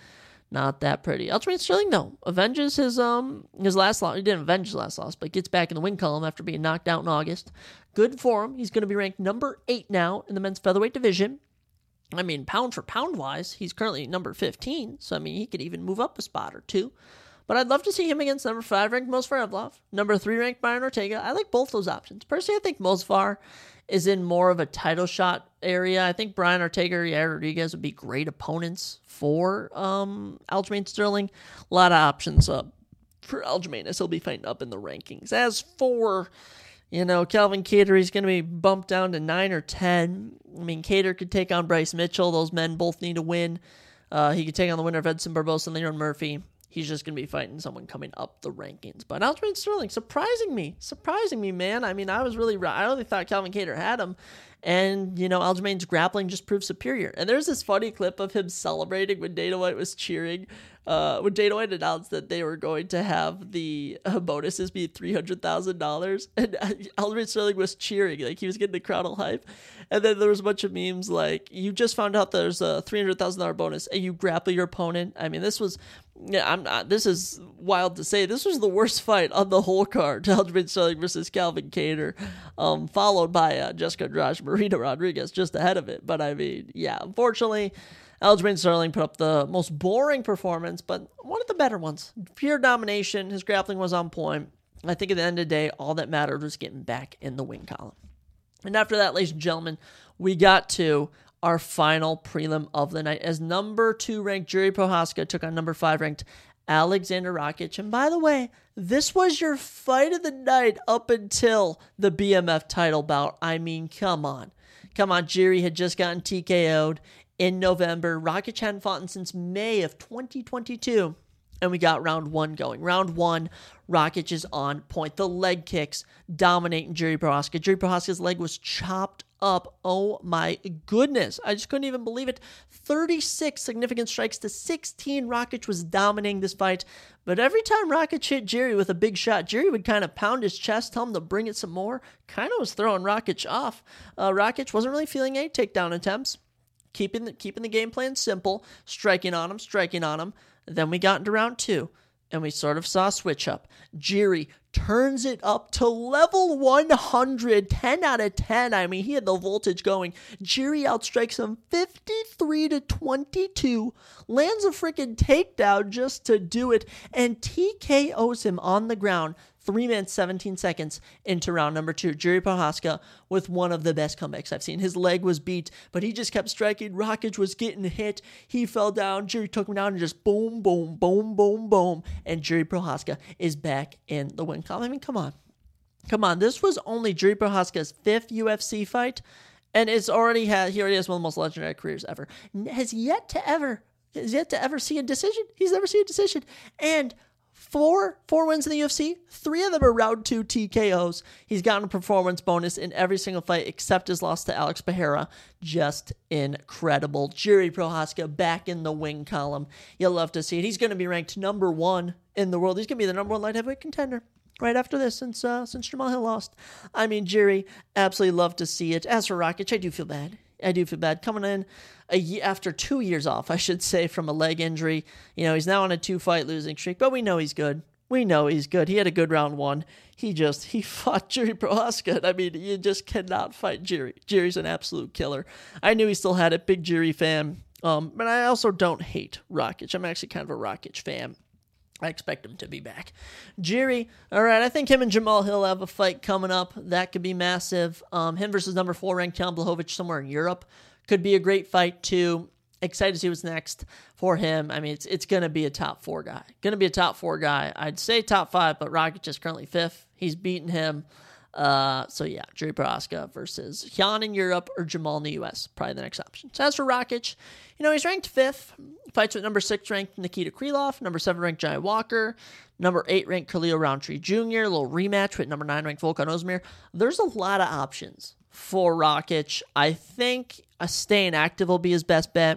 Not that pretty. Aljamain Sterling, though, avenges his um his last loss. He didn't avenge his last loss, but gets back in the win column after being knocked out in August. Good for him. He's going to be ranked number eight now in the men's featherweight division. I mean, pound for pound wise, he's currently number fifteen. So, I mean, he could even move up a spot or two. But I'd love to see him against number five ranked Movsar Evloev, number three ranked Brian Ortega. I like both those options. Personally, I think Movsar is in more of a title shot area. I think Brian Ortega or Yair Rodriguez would be great opponents for um, Aljamain Sterling. A lot of options up for Aljamain as he'll be fighting up in the rankings. As for, you know, Calvin Kattar, he's going to be bumped down to nine or ten. I mean, Kattar could take on Bryce Mitchell. Those men both need a win. Uh, he could take on the winner of Edson Barbosa and Leon Murphy. He's just going to be fighting someone coming up the rankings. But Aljamain Sterling, surprising me. Surprising me, man. I mean, I was really, I really thought Calvin Kattar had him. And, you know, Aljamain's grappling just proved superior. And there's this funny clip of him celebrating when Dana White was cheering. Uh, when Dana White announced that they were going to have the uh, bonuses be three hundred thousand dollars. And uh, Aljamain Sterling was cheering. Like, he was getting the crowd all hype. And then there was a bunch of memes like, you just found out there's a three hundred thousand dollars bonus and you grapple your opponent. I mean, this was, yeah, I'm not, this is wild to say. This was the worst fight on the whole card. Aljamain Sterling versus Calvin Kattar, um, followed by uh, Jessica Andrade, Marina Rodriguez just ahead of it. But I mean, yeah, unfortunately, Aljamain Sterling put up the most boring performance, but one of the better ones. Pure domination. His grappling was on point. I think at the end of the day, all that mattered was getting back in the win column. And after that, ladies and gentlemen, we got to our final prelim of the night as number two ranked Jiri Prochazka took on number five ranked Alexander Rakic. And by the way, this was your fight of the night up until the B M F title bout. I mean, come on. Come on, Jiri had just gotten T K O'd in November. Rakic hadn't fought since May of twenty twenty-two. And we got round one going. Round one, Rakic is on point. The leg kicks dominating Jiri Prochazka. Jiri Prochazka's leg was chopped up. Oh my goodness. I just couldn't even believe it. thirty-six significant strikes to sixteen. Rakic was dominating this fight. But every time Rakic hit Jiri with a big shot, Jiri would kind of pound his chest, tell him to bring it some more. Kind of was throwing Rakic off. Uh, Rakic wasn't really feeling any takedown attempts. Keeping the, keeping the game plan simple. Striking on him, striking on him. Then we got into round two, and we sort of saw a switch up. Jiri turns it up to level one hundred, ten out of ten. I mean, he had the voltage going. Jiri outstrikes him fifty-three to twenty-two, lands a freaking takedown just to do it, and T K Os him on the ground. Three minutes, seventeen seconds into round number two. Jiri Prochazka with one of the best comebacks I've seen. His leg was beat, but he just kept striking. Rakic was getting hit. He fell down. Jiri took him down and just boom, boom, boom, boom, boom. And Jiri Prochazka is back in the win column. I mean, come on. Come on. This was only Jiri Prochazka's fifth U F C fight, and it's already had, he already has one of the most legendary careers ever. Has yet to ever, has yet to ever see a decision. He's never seen a decision. And Four, four wins in the U F C, three of them are round two T K Os. He's gotten a performance bonus in every single fight except his loss to Alex Pereira. Just incredible. Jiri Prochazka back in the win column. You'll love to see it. He's going to be ranked number one in the world. He's going to be the number one light heavyweight contender right after this since uh, since Jamahal Hill lost. I mean, Jiri, absolutely love to see it. As for Rakic, I do feel bad. I do feel bad. Coming in a year, after two years off, I should say, from a leg injury. You know, he's now on a two-fight losing streak, but we know he's good. We know he's good. He had a good round one. He just, he fought Jiri Prochazka. I mean, you just cannot fight Jiri. Jiri's an absolute killer. I knew he still had it. Big Jiri fan. Um, but I also don't hate Rakic. I'm actually kind of a Rakic fan. I expect him to be back. Jiri, all right, I think him and Jamahal Hill have a fight coming up. That could be massive. Um, him versus number four ranked Jan Blachowicz somewhere in Europe could be a great fight too. Excited to see what's next for him. I mean, it's it's going to be a top four guy. Going to be a top four guy. I'd say top five, but Rakic is currently fifth. He's beaten him. Uh, so yeah, Jiri Prochazka versus Jan in Europe or Jamahal in the U S. Probably the next option. So as for Rakic, you know, he's ranked fifth. Fights with number six ranked Nikita Krylov, number seven ranked Jai Walker, number eight ranked Khalil Roundtree Junior A little rematch with number nine ranked Volkan Ozdemir. There's a lot of options for Rakic. I think uh, staying active will be his best bet.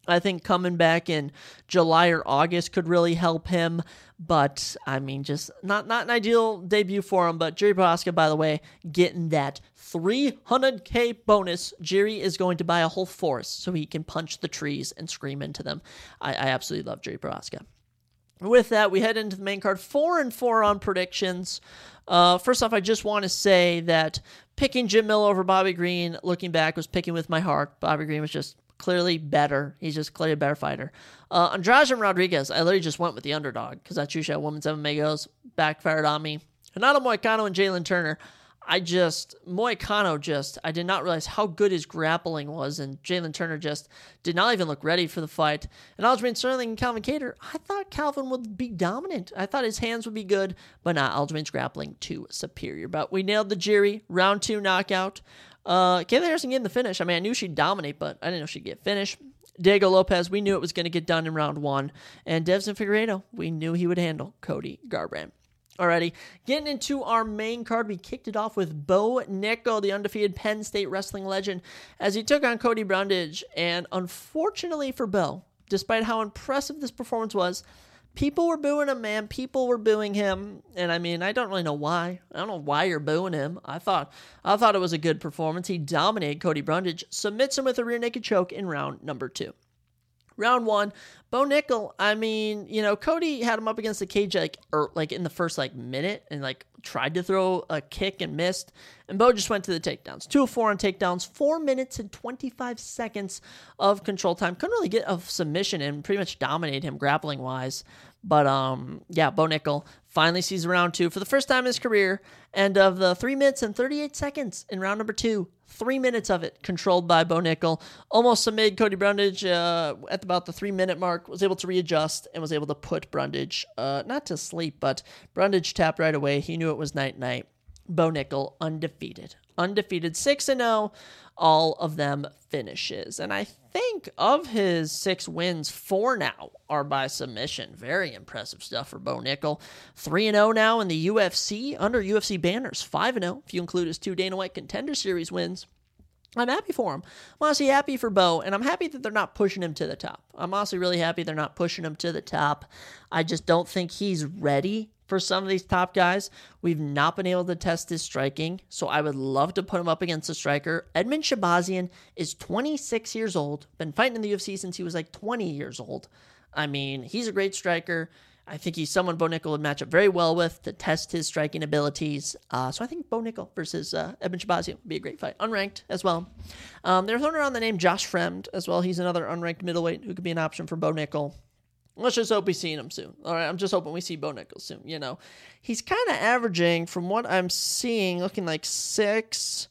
I think coming back in July or August could really help him. But, I mean, just not, not an ideal debut for him. But Jerry Prochazka, by the way, getting that three hundred K bonus. Jerry is going to buy a whole forest so he can punch the trees and scream into them. I, I absolutely love Jerry Prochazka. With that, we head into the main card, four and four on predictions. Uh, first off, I just want to say that picking Jim Miller over Bobby Green, looking back, was picking with my heart. Bobby Green was just clearly better. He's just clearly a better fighter. Uh, Andrade Rodriguez, I literally just went with the underdog because that's usually how women's M M A goes. Backfired on me. Renato Moicano and Jalen Turner. I just, Moicano just, I did not realize how good his grappling was, and Jalen Turner just did not even look ready for the fight. And Aljamain Sterling and Calvin Kattar, I thought Calvin would be dominant. I thought his hands would be good, but not. Aljamain's grappling too superior. But we nailed the Jerry, round two knockout. Uh, Kayla Harrison getting the finish. I mean, I knew she'd dominate, but I didn't know she'd get finished. Diego Lopez, we knew it was going to get done in round one. And Devson Figueiredo, we knew he would handle Cody Garbrandt. Alrighty, getting into our main card, we kicked it off with Bo Nickal, the undefeated Penn State wrestling legend, as he took on Cody Brundage. And unfortunately for Bo, despite how impressive this performance was, people were booing him, man. People were booing him, and I mean, I don't really know why. I don't know why you're booing him. I thought, I thought it was a good performance. He dominated Cody Brundage, submits him with a rear naked choke in round number two. Round one, Bo Nickal, I mean, you know, Cody had him up against the cage like er, like in the first like minute and like tried to throw a kick and missed. And Bo just went to the takedowns. two of four on takedowns, four minutes and twenty-five seconds of control time. Couldn't really get a submission and pretty much dominate him grappling wise. But um, yeah, Bo Nickal finally sees round two for the first time in his career. And of the three minutes and thirty-eight seconds in round number two, three minutes of it controlled by Bo Nickal. Almost submitted Cody Brundage uh, at about the three-minute mark. Was able to readjust and was able to put Brundage, uh, not to sleep, but Brundage tapped right away. He knew it was night-night. Bo Nickal undefeated. Undefeated six and oh. All of them finishes. And I think of his six wins, four now are by submission. Very impressive stuff for Bo Nickal. three and oh now in the U F C under U F C banners. five and oh if you include his two Dana White Contender Series wins. I'm happy for him. I'm honestly happy for Bo, and I'm happy that they're not pushing him to the top. I'm honestly really happy they're not pushing him to the top. I just don't think he's ready for some of these top guys. We've not been able to test his striking, so I would love to put him up against a striker. Edmen Shahbazyan is twenty-six years old, been fighting in the U F C since he was like twenty years old. I mean, he's a great striker. I think he's someone Bo Nickal would match up very well with to test his striking abilities. Uh, so I think Bo Nickal versus uh, Edmen Shahbazyan would be a great fight. Unranked as well. Um, they're throwing around the name Josh Fremd as well. He's another unranked middleweight who could be an option for Bo Nickal. Let's just hope we see him soon. All right, I'm just hoping we see Bo Nickal soon. You know, he's kind of averaging, from what I'm seeing, looking like six.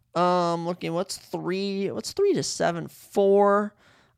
Um, looking what's three? What's three to seven? Four.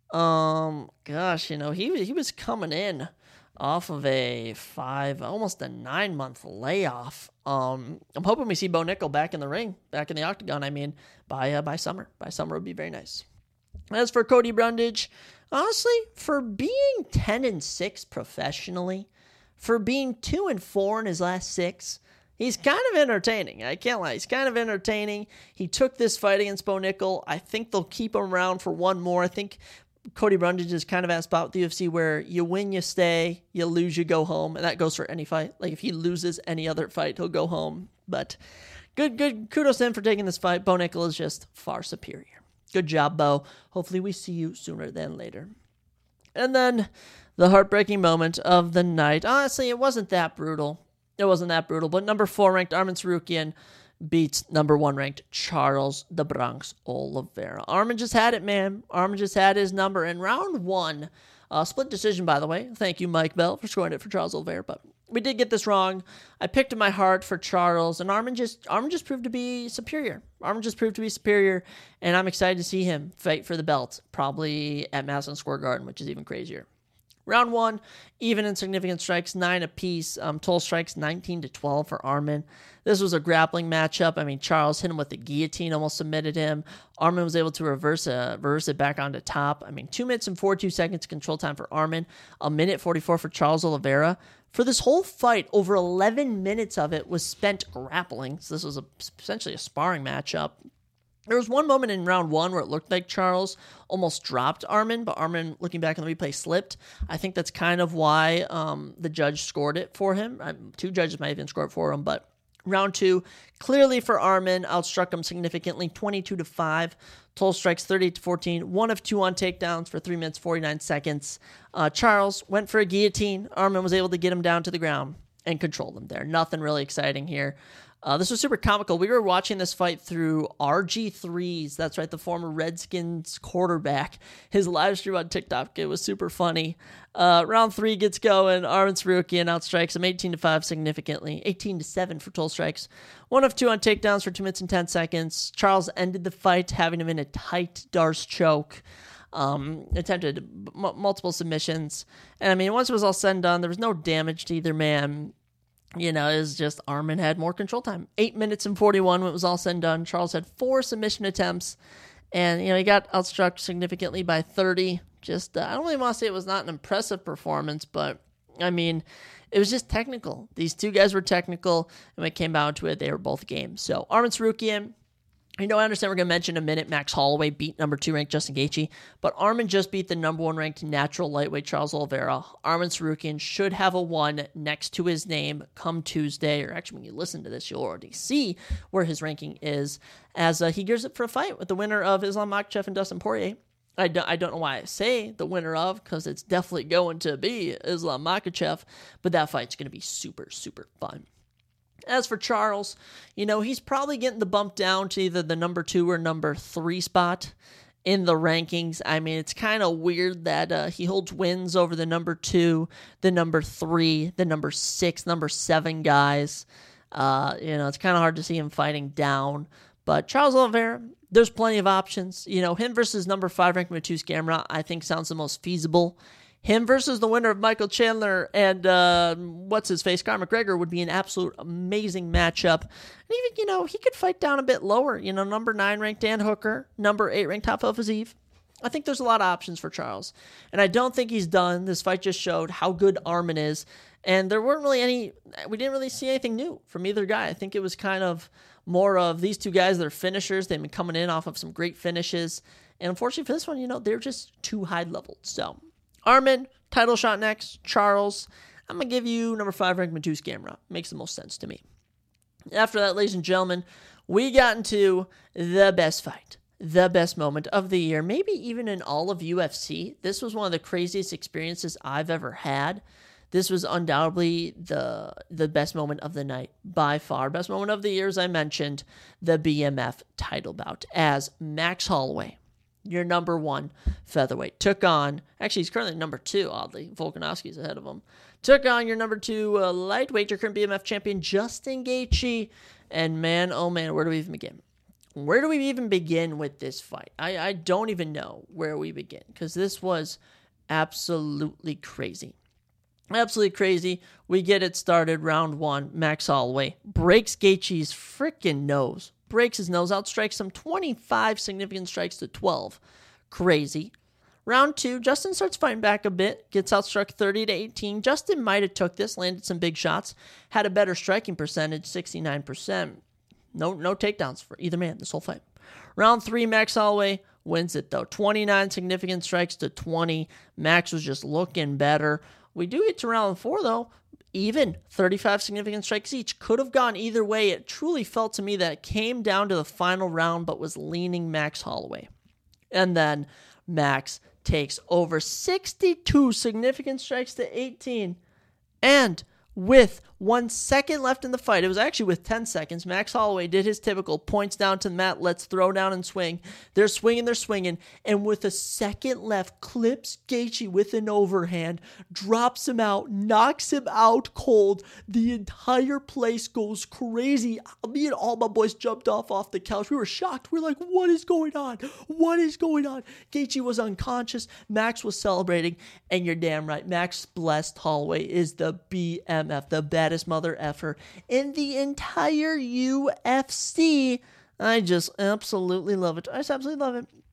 Um, gosh, you know, he he was coming in off of a five, almost a nine month layoff. Um, I'm hoping we see Bo Nickal back in the ring, back in the octagon. I mean, by uh, by summer, by summer would be very nice. As for Cody Brundage, honestly, for being ten and six professionally, for being two and four in his last six, he's kind of entertaining. I can't lie. He's kind of entertaining. He took this fight against Bo Nickal. I think they'll keep him around for one more. I think Cody Brundage is kind of at a spot with the U F C where you win, you stay, you lose, you go home. And that goes for any fight. Like if he loses any other fight, he'll go home. But good, good. Kudos to him for taking this fight. Bo Nickal is just far superior. Good job, Bo. Hopefully we see you sooner than later. And then the heartbreaking moment of the night. Honestly, it wasn't that brutal. It wasn't that brutal. But number four ranked Arman Tsarukyan beats number one ranked Charles the Bronx Oliveira. Arman just had it, man. Arman just had his number in round one. Uh, split decision, by the way. Thank you, Mike Bell, for scoring it for Charles Oliveira. But we did get this wrong. I picked in my heart for Charles, and Arman just Arman just proved to be superior. Arman just proved to be superior, and I'm excited to see him fight for the belt, probably at Madison Square Garden, which is even crazier. Round one, even and significant strikes, nine apiece. Um, total strikes, nineteen to twelve for Arman. This was a grappling matchup. I mean, Charles hit him with the guillotine, almost submitted him. Arman was able to reverse, uh, reverse it back onto top. I mean, two minutes and forty-two seconds control time for Arman. A minute forty-four for Charles Oliveira. For this whole fight, over eleven minutes of it was spent grappling. So this was a, essentially a sparring matchup. There was one moment in round one where it looked like Charles almost dropped Arman, but Arman, looking back on the replay, slipped. I think that's kind of why um, the judge scored it for him. Um, two judges might even score it for him, but round two, clearly for Arman, outstruck him significantly, twenty-two to five. Total strikes thirty-eight to fourteen. One of two on takedowns for three minutes, forty-nine seconds. Uh, Charles went for a guillotine. Arman was able to get him down to the ground and control them there. Nothing really exciting here. Uh, this was super comical. We were watching this fight through R G threes. That's right, the former Redskins quarterback. His live stream on TikTok, it was super funny. Uh, round three gets going. Arman Tsarukyan outstrikes him eighteen to five significantly. eighteen to seven for total strikes. One of two on takedowns for two minutes and ten seconds. Charles ended the fight, having him in a tight Darce choke. Um, attempted m- multiple submissions. And I mean, once it was all said and done, there was no damage to either man. You know, it was just Arman had more control time. Eight minutes and forty-one when it was all said and done. Charles had four submission attempts, and, you know, he got outstruck significantly by thirty. Just, uh, I don't really want to say it was not an impressive performance, but, I mean, it was just technical. These two guys were technical, and when it came down to it, they were both games. So, Arman Tsarukyan, you know, I understand we're going to mention in a minute Max Holloway beat number two ranked Justin Gaethje, but Arman just beat the number one ranked natural lightweight Charles Oliveira. Arman Tsarukyan should have a one next to his name come Tuesday, or actually when you listen to this, you'll already see where his ranking is, as uh, he gears up for a fight with the winner of Islam Makhachev and Dustin Poirier. I don't, I don't know why I say the winner of, because it's definitely going to be Islam Makhachev, but that fight's going to be super, super fun. As for Charles, you know, he's probably getting the bump down to either the number two or number three spot in the rankings. I mean, it's kind of weird that uh, he holds wins over the number two, the number three, the number six, number seven guys. Uh, you know, it's kind of hard to see him fighting down. But Charles Oliveira, there's plenty of options. You know, him versus number five ranked Mateusz Gamrot, I think sounds the most feasible. Him versus the winner of Michael Chandler and uh, what's his face, Conor McGregor, would be an absolute amazing matchup. And even, you know, he could fight down a bit lower. You know, number nine ranked Dan Hooker, number eight ranked Top Aziz. I think there's a lot of options for Charles. And I don't think he's done. This fight just showed how good Arman is. And there weren't really any, we didn't really see anything new from either guy. I think it was kind of more of these two guys, they're finishers. They've been coming in off of some great finishes. And unfortunately for this one, you know, they're just too high leveled. So, Arman, title shot next. Charles, I'm going to give you number five ranked Mateusz Gamrot. Makes the most sense to me. After that, ladies and gentlemen, we got into the best fight, the best moment of the year, maybe even in all of U F C. This was one of the craziest experiences I've ever had. This was undoubtedly the the best moment of the night, by far. Best moment of the year, as I mentioned, the B M F title bout, as Max Holloway, your number one featherweight, took on, actually he's currently number two, oddly, Volkanovski's ahead of him, took on your number two uh, lightweight, your current B M F champion, Justin Gaethje, and man, oh man, where do we even begin? Where do we even begin with this fight? I, I don't even know where we begin, because this was absolutely crazy. Absolutely crazy. We get it started, round one, Max Holloway breaks Gaethje's freaking nose. Breaks his nose, outstrikes him twenty-five significant strikes to twelve. Crazy. Round two, Justin starts fighting back a bit, gets outstruck thirty to eighteen. Justin might have took this, landed some big shots, had a better striking percentage, sixty-nine percent. No, no takedowns for either man this whole fight. Round three, Max Holloway wins it though. twenty-nine significant strikes to twenty. Max was just looking better. We do get to round four though. Even thirty-five significant strikes each. Could have gone either way. It truly felt to me that it came down to the final round, but was leaning Max Holloway. And then Max takes over sixty-two significant strikes to eighteen. And with one second left in the fight, it was actually with ten seconds, Max Holloway did his typical points down to the mat, let's throw down and swing. They're swinging, they're swinging, and with a second left, clips Gaethje with an overhand, drops him out, knocks him out cold. The entire place goes crazy. Me and all my boys jumped off off the couch. We were shocked. We were like, what is going on? What is going on? Gaethje was unconscious. Max was celebrating, and you're damn right. Max blessed Holloway is the B M F, the baddest mother effer in the entire U F C. I just absolutely love it. I just absolutely love it.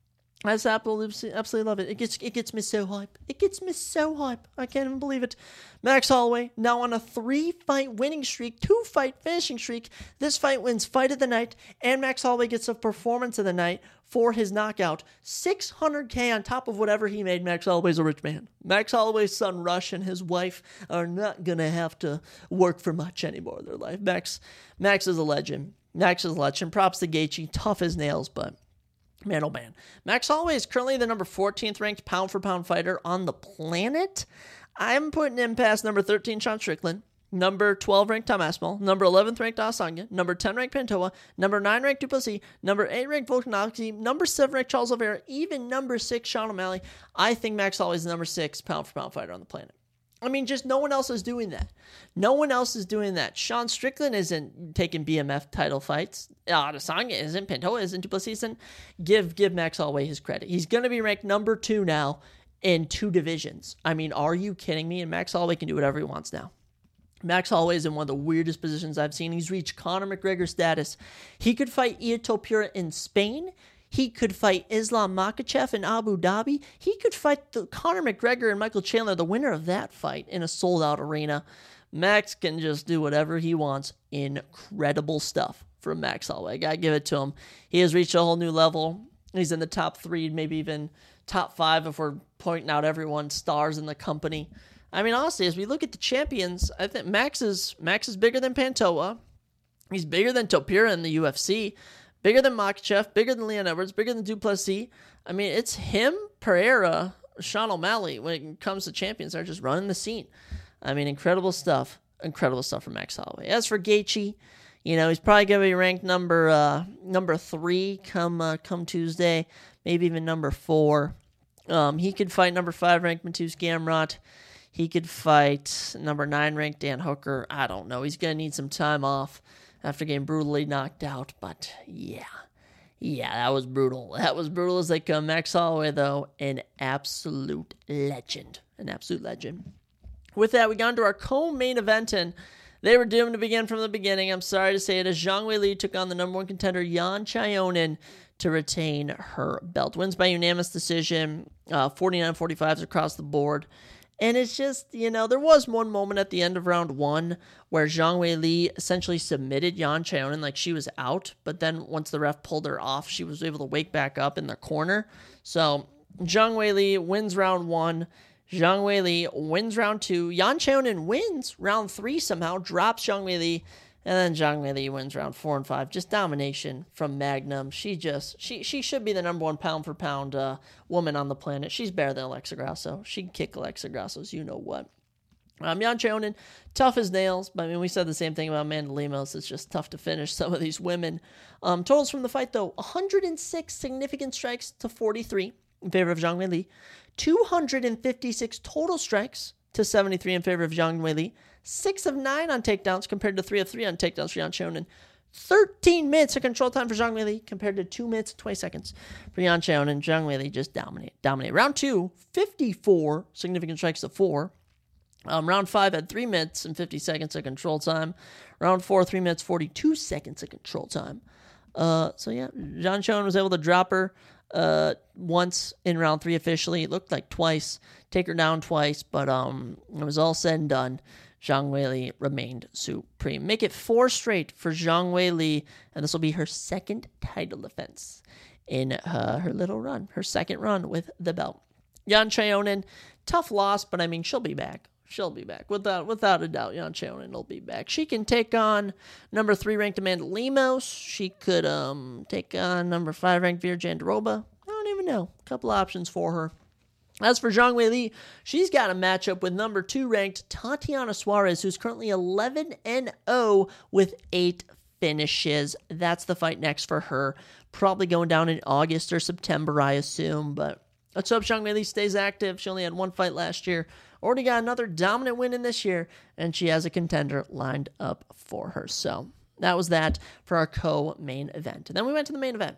I just absolutely, absolutely love it. It gets it gets me so hype. It gets me so hype. I can't even believe it. Max Holloway now on a three-fight winning streak, two-fight finishing streak. This fight wins Fight of the Night, and Max Holloway gets a Performance of the Night for his knockout. six hundred K on top of whatever he made. Max Holloway's a rich man. Max Holloway's son Rush and his wife are not going to have to work for much anymore in their life. Max, Max is a legend. Max is a legend. Props to Gaethje. Tough as nails, but... man, oh man. Max Holloway is currently the number fourteenth ranked pound-for-pound fighter on the planet. I'm putting him past number thirteen Sean Strickland, number twelve ranked Tom Aspinall, number eleventh ranked Adesanya, number ten ranked Pantoja, number nine ranked Duplessis, number eight ranked Volkanovski, number seven ranked Charles Oliveira, even number six Sean O'Malley. I think Max Holloway is the number six pound-for-pound fighter on the planet. I mean, just no one else is doing that. No one else is doing that. Sean Strickland isn't taking B M F title fights. Adesanya isn't. Pantoja isn't. Duplessis isn't. Give, give Max Holloway his credit. He's going to be ranked number two now in two divisions. I mean, are you kidding me? And Max Holloway can do whatever he wants now. Max Holloway is in one of the weirdest positions I've seen. He's reached Conor McGregor status. He could fight Ilia Topuria in Spain. He could fight Islam Makhachev in Abu Dhabi. He could fight the Conor McGregor and Michael Chandler, the winner of that fight, in a sold-out arena. Max can just do whatever he wants. Incredible stuff from Max Holloway. I gotta give it to him. He has reached a whole new level. He's in the top three, maybe even top five if we're pointing out everyone's stars in the company. I mean, honestly, as we look at the champions, I think Max is Max is bigger than Pantoja. He's bigger than Topuria in the U F C. Bigger than Makhachev, bigger than Leon Edwards, bigger than Duplessis. I mean, it's him, Pereira, Sean O'Malley. When it comes to champions, they're just running the scene. I mean, incredible stuff. Incredible stuff from Max Holloway. As for Gaethje, you know, he's probably going to be ranked number uh, number three come uh, come Tuesday, maybe even number four. Um, he could fight number five ranked Mateusz Gamrot. He could fight number nine ranked Dan Hooker. I don't know. He's going to need some time off after getting brutally knocked out. But, yeah. Yeah, that was brutal. That was brutal as they come. Max Holloway, though, an absolute legend. An absolute legend. With that, we got into our co-main event, and they were doomed to begin from the beginning. I'm sorry to say it, as Zhang Weili took on the number one contender, Yan Chayonin, to retain her belt. Wins by unanimous decision, uh, forty-nine forty-fives across the board. And it's just, you know, there was one moment at the end of round one where Zhang Weili essentially submitted Yan Chayonin like she was out. But then once the ref pulled her off, she was able to wake back up in the corner. So Zhang Weili wins round one. Zhang Weili wins round two. Yan Chayonin wins round three somehow, drops Zhang Weili. And then Zhang Weili wins round four and five. Just domination from Magnum. She just, she she should be the number one pound for pound uh, woman on the planet. She's better than Alexa Grasso. She can kick Alexa Grasso's you know what. Um, Yan Chayonin, tough as nails. But I mean, we said the same thing about Amanda Lemos. It's just tough to finish some of these women. Um, totals from the fight, though, one hundred six significant strikes to forty-three in favor of Zhang Weili. two hundred fifty-six total strikes to seventy-three in favor of Zhang Weili. Six of nine on takedowns compared to three of three on takedowns for Yan Chayonin. thirteen minutes of control time for Zhang Weili compared to two minutes and twenty seconds for Yan Chayonin. Zhang Weili just dominate, dominate. Round two, fifty-four significant strikes to four. Um, round five had three minutes and fifty seconds of control time. Round four, three minutes, forty-two seconds of control time. Uh, so yeah, Yan Chayonin was able to drop her uh, once in round three officially. It looked like twice. Take her down twice, but um, it was all said and done. Zhang Weili remained supreme. Make it four straight for Zhang Weili, and this will be her second title defense in uh, her little run, her second run with the belt. Yan Chayonin, tough loss, but I mean, she'll be back. She'll be back. Without without a doubt, Yan Chayonin will be back. She can take on number three ranked Amanda Lemos. She could um take on number five ranked Vera Jandiroba. I don't even know. A couple options for her. As for Zhang Weili, she's got a matchup with number two ranked Tatiana Suarez, who's currently eleven and oh with eight finishes. That's the fight next for her. Probably going down in August or September, I assume. But let's hope Zhang Weili stays active. She only had one fight last year. Already got another dominant win in this year, and she has a contender lined up for her. So that was that for our co-main event. And then we went to the main event.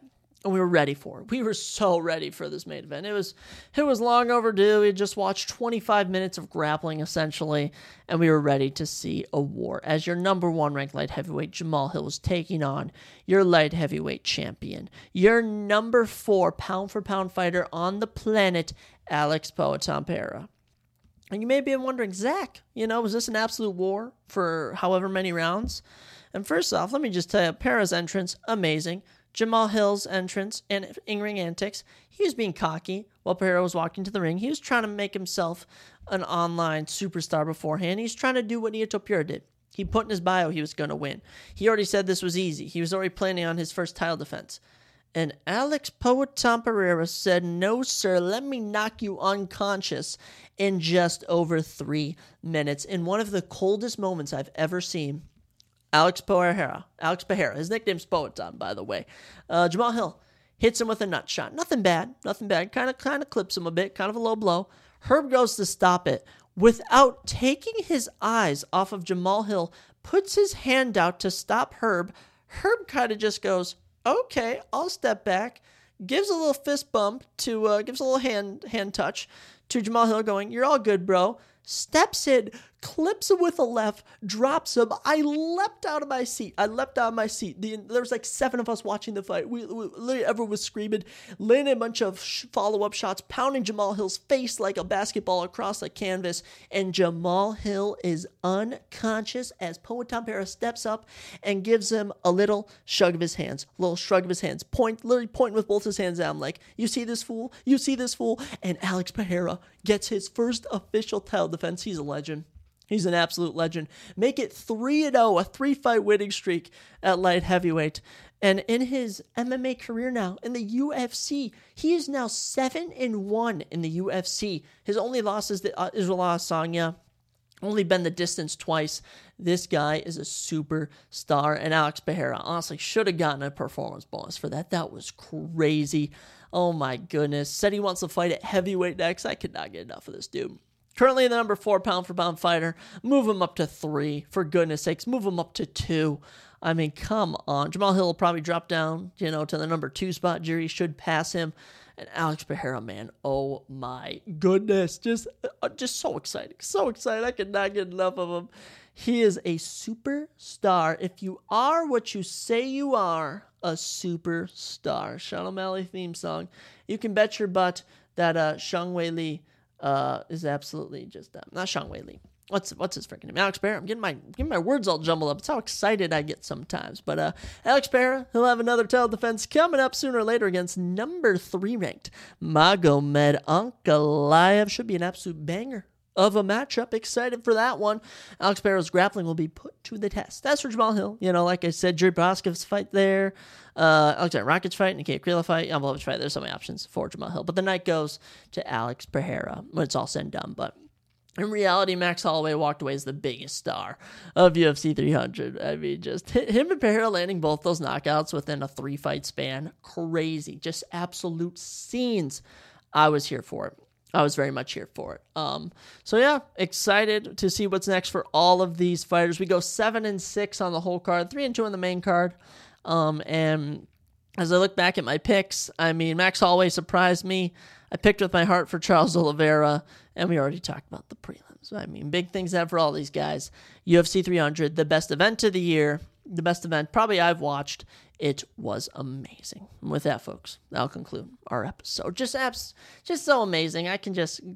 And we were ready for it. We were so ready for this main event. It was it was long overdue. We had just watched twenty-five minutes of grappling, essentially, and we were ready to see a war. As your number one ranked light heavyweight, Jamal Hill, was taking on your light heavyweight champion, your number four pound-for-pound fighter on the planet, Alex Poatan Pereira. And you may be wondering, Zach, you know, was this an absolute war for however many rounds? And first off, let me just tell you, Pereira's entrance, amazing. Jamal Hill's entrance and in-ring antics, he was being cocky while Pereira was walking to the ring. He was trying to make himself an online superstar beforehand. He's trying to do what Nito Pure did. He put in his bio he was going to win. He already said this was easy. He was already planning on his first title defense. And Alex Poatan Pereira said, no, sir, let me knock you unconscious in just over three minutes. In one of the coldest moments I've ever seen, Alex Pereira, Alex Pereira, his nickname's Poatan, by the way. Uh, Jamal Hill hits him with a nut shot. Nothing bad, nothing bad. Kind of, kind of clips him a bit, kind of a low blow. Herb goes to stop it without taking his eyes off of Jamal Hill, puts his hand out to stop Herb. Herb kind of just goes, okay, I'll step back, gives a little fist bump to, uh, gives a little hand hand touch to Jamal Hill going, you're all good, bro. Steps in, clips him with a left, drops him. I leapt out of my seat. I leapt out of my seat. The, there was like seven of us watching the fight. We, we everyone was screaming, laying a bunch of sh- follow-up shots, pounding Jamal Hill's face like a basketball across the canvas. And Jamal Hill is unconscious as Poatan Pereira steps up and gives him a little shrug of his hands. A little shrug of his hands. Point, literally pointing with both his hands out. I'm like, you see this fool? You see this fool? And Alex Pereira gets his first official title defense. He's a legend. He's an absolute legend. Make it three and oh, a three-fight winning streak at light heavyweight. And in his M M A career now, in the U F C, he is now seven and one in the U F C. His only loss is the uh, Israel Adesanya. Only been the distance twice. This guy is a superstar. And Alex Pereira honestly should have gotten a performance bonus for that. That was crazy. Oh my goodness. Said he wants to fight at heavyweight next. I could not get enough of this dude. Currently the number four pound-for-pound fighter. Move him up to three. For goodness sakes, move him up to two. I mean, come on. Jamal Hill will probably drop down, you know, to the number two spot. Jerry should pass him. And Alex Pereira, man, oh my goodness. Just, uh, just so exciting. So excited. I could not get enough of him. He is a superstar. If you are what you say you are, a superstar. Sean O'Malley theme song. You can bet your butt that uh, Shang Wei Li Uh, is absolutely just uh, not Shang Wei Li. What's what's his freaking name? Alex Pereira. I'm getting my getting my words all jumbled up. It's how excited I get sometimes. But uh, Alex Pereira, he'll have another title defense coming up sooner or later against number three ranked Magomed Ankalaev. Should be an absolute banger of a matchup. Excited for that one. Alex Pereira's grappling will be put to the test. That's for Jamal Hill. You know, like I said, Jerry Broskov's fight there. Uh, Alexander Rakic's fight, Nikita Krylov fight, Yamlovich fight. There's so many options for Jamal Hill. But the night goes to Alex Pereira when it's all said and done. But in reality, Max Holloway walked away as the biggest star of U F C three hundred. I mean, just him and Pereira landing both those knockouts within a three-fight span. Crazy. Just absolute scenes. I was here for it. I was very much here for it. Um, so yeah, excited to see what's next for all of these fighters. We go seven and six on the whole card, three and two on the main card. Um, and as I look back at my picks, I mean, Max Holloway surprised me. I picked with my heart for Charles Oliveira, and we already talked about the prelims. I mean, big things ahead for all these guys. U F C three hundred, the best event of the year, the best event probably I've watched. It was amazing. And with that, folks, I'll conclude our episode. Just apps, just so amazing. I can just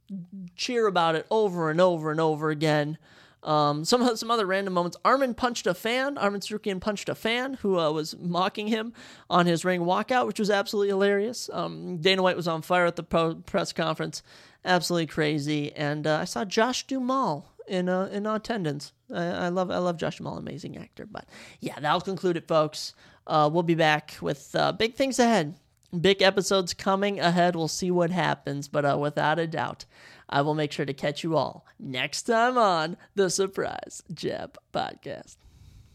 cheer about it over and over and over again. Um, some some other random moments. Arman punched a fan. Arman Tsarukyan punched a fan who uh, was mocking him on his ring walkout, which was absolutely hilarious. Um, Dana White was on fire at the pro- press conference. Absolutely crazy. And uh, I saw Josh Duhamel in uh, in attendance. I, I love I love Josh Duhamel, amazing actor. But yeah, that'll conclude it, folks. Uh, we'll be back with uh, big things ahead. Big episodes coming ahead. We'll see what happens. But uh, without a doubt, I will make sure to catch you all next time on the Surprise Jab Podcast.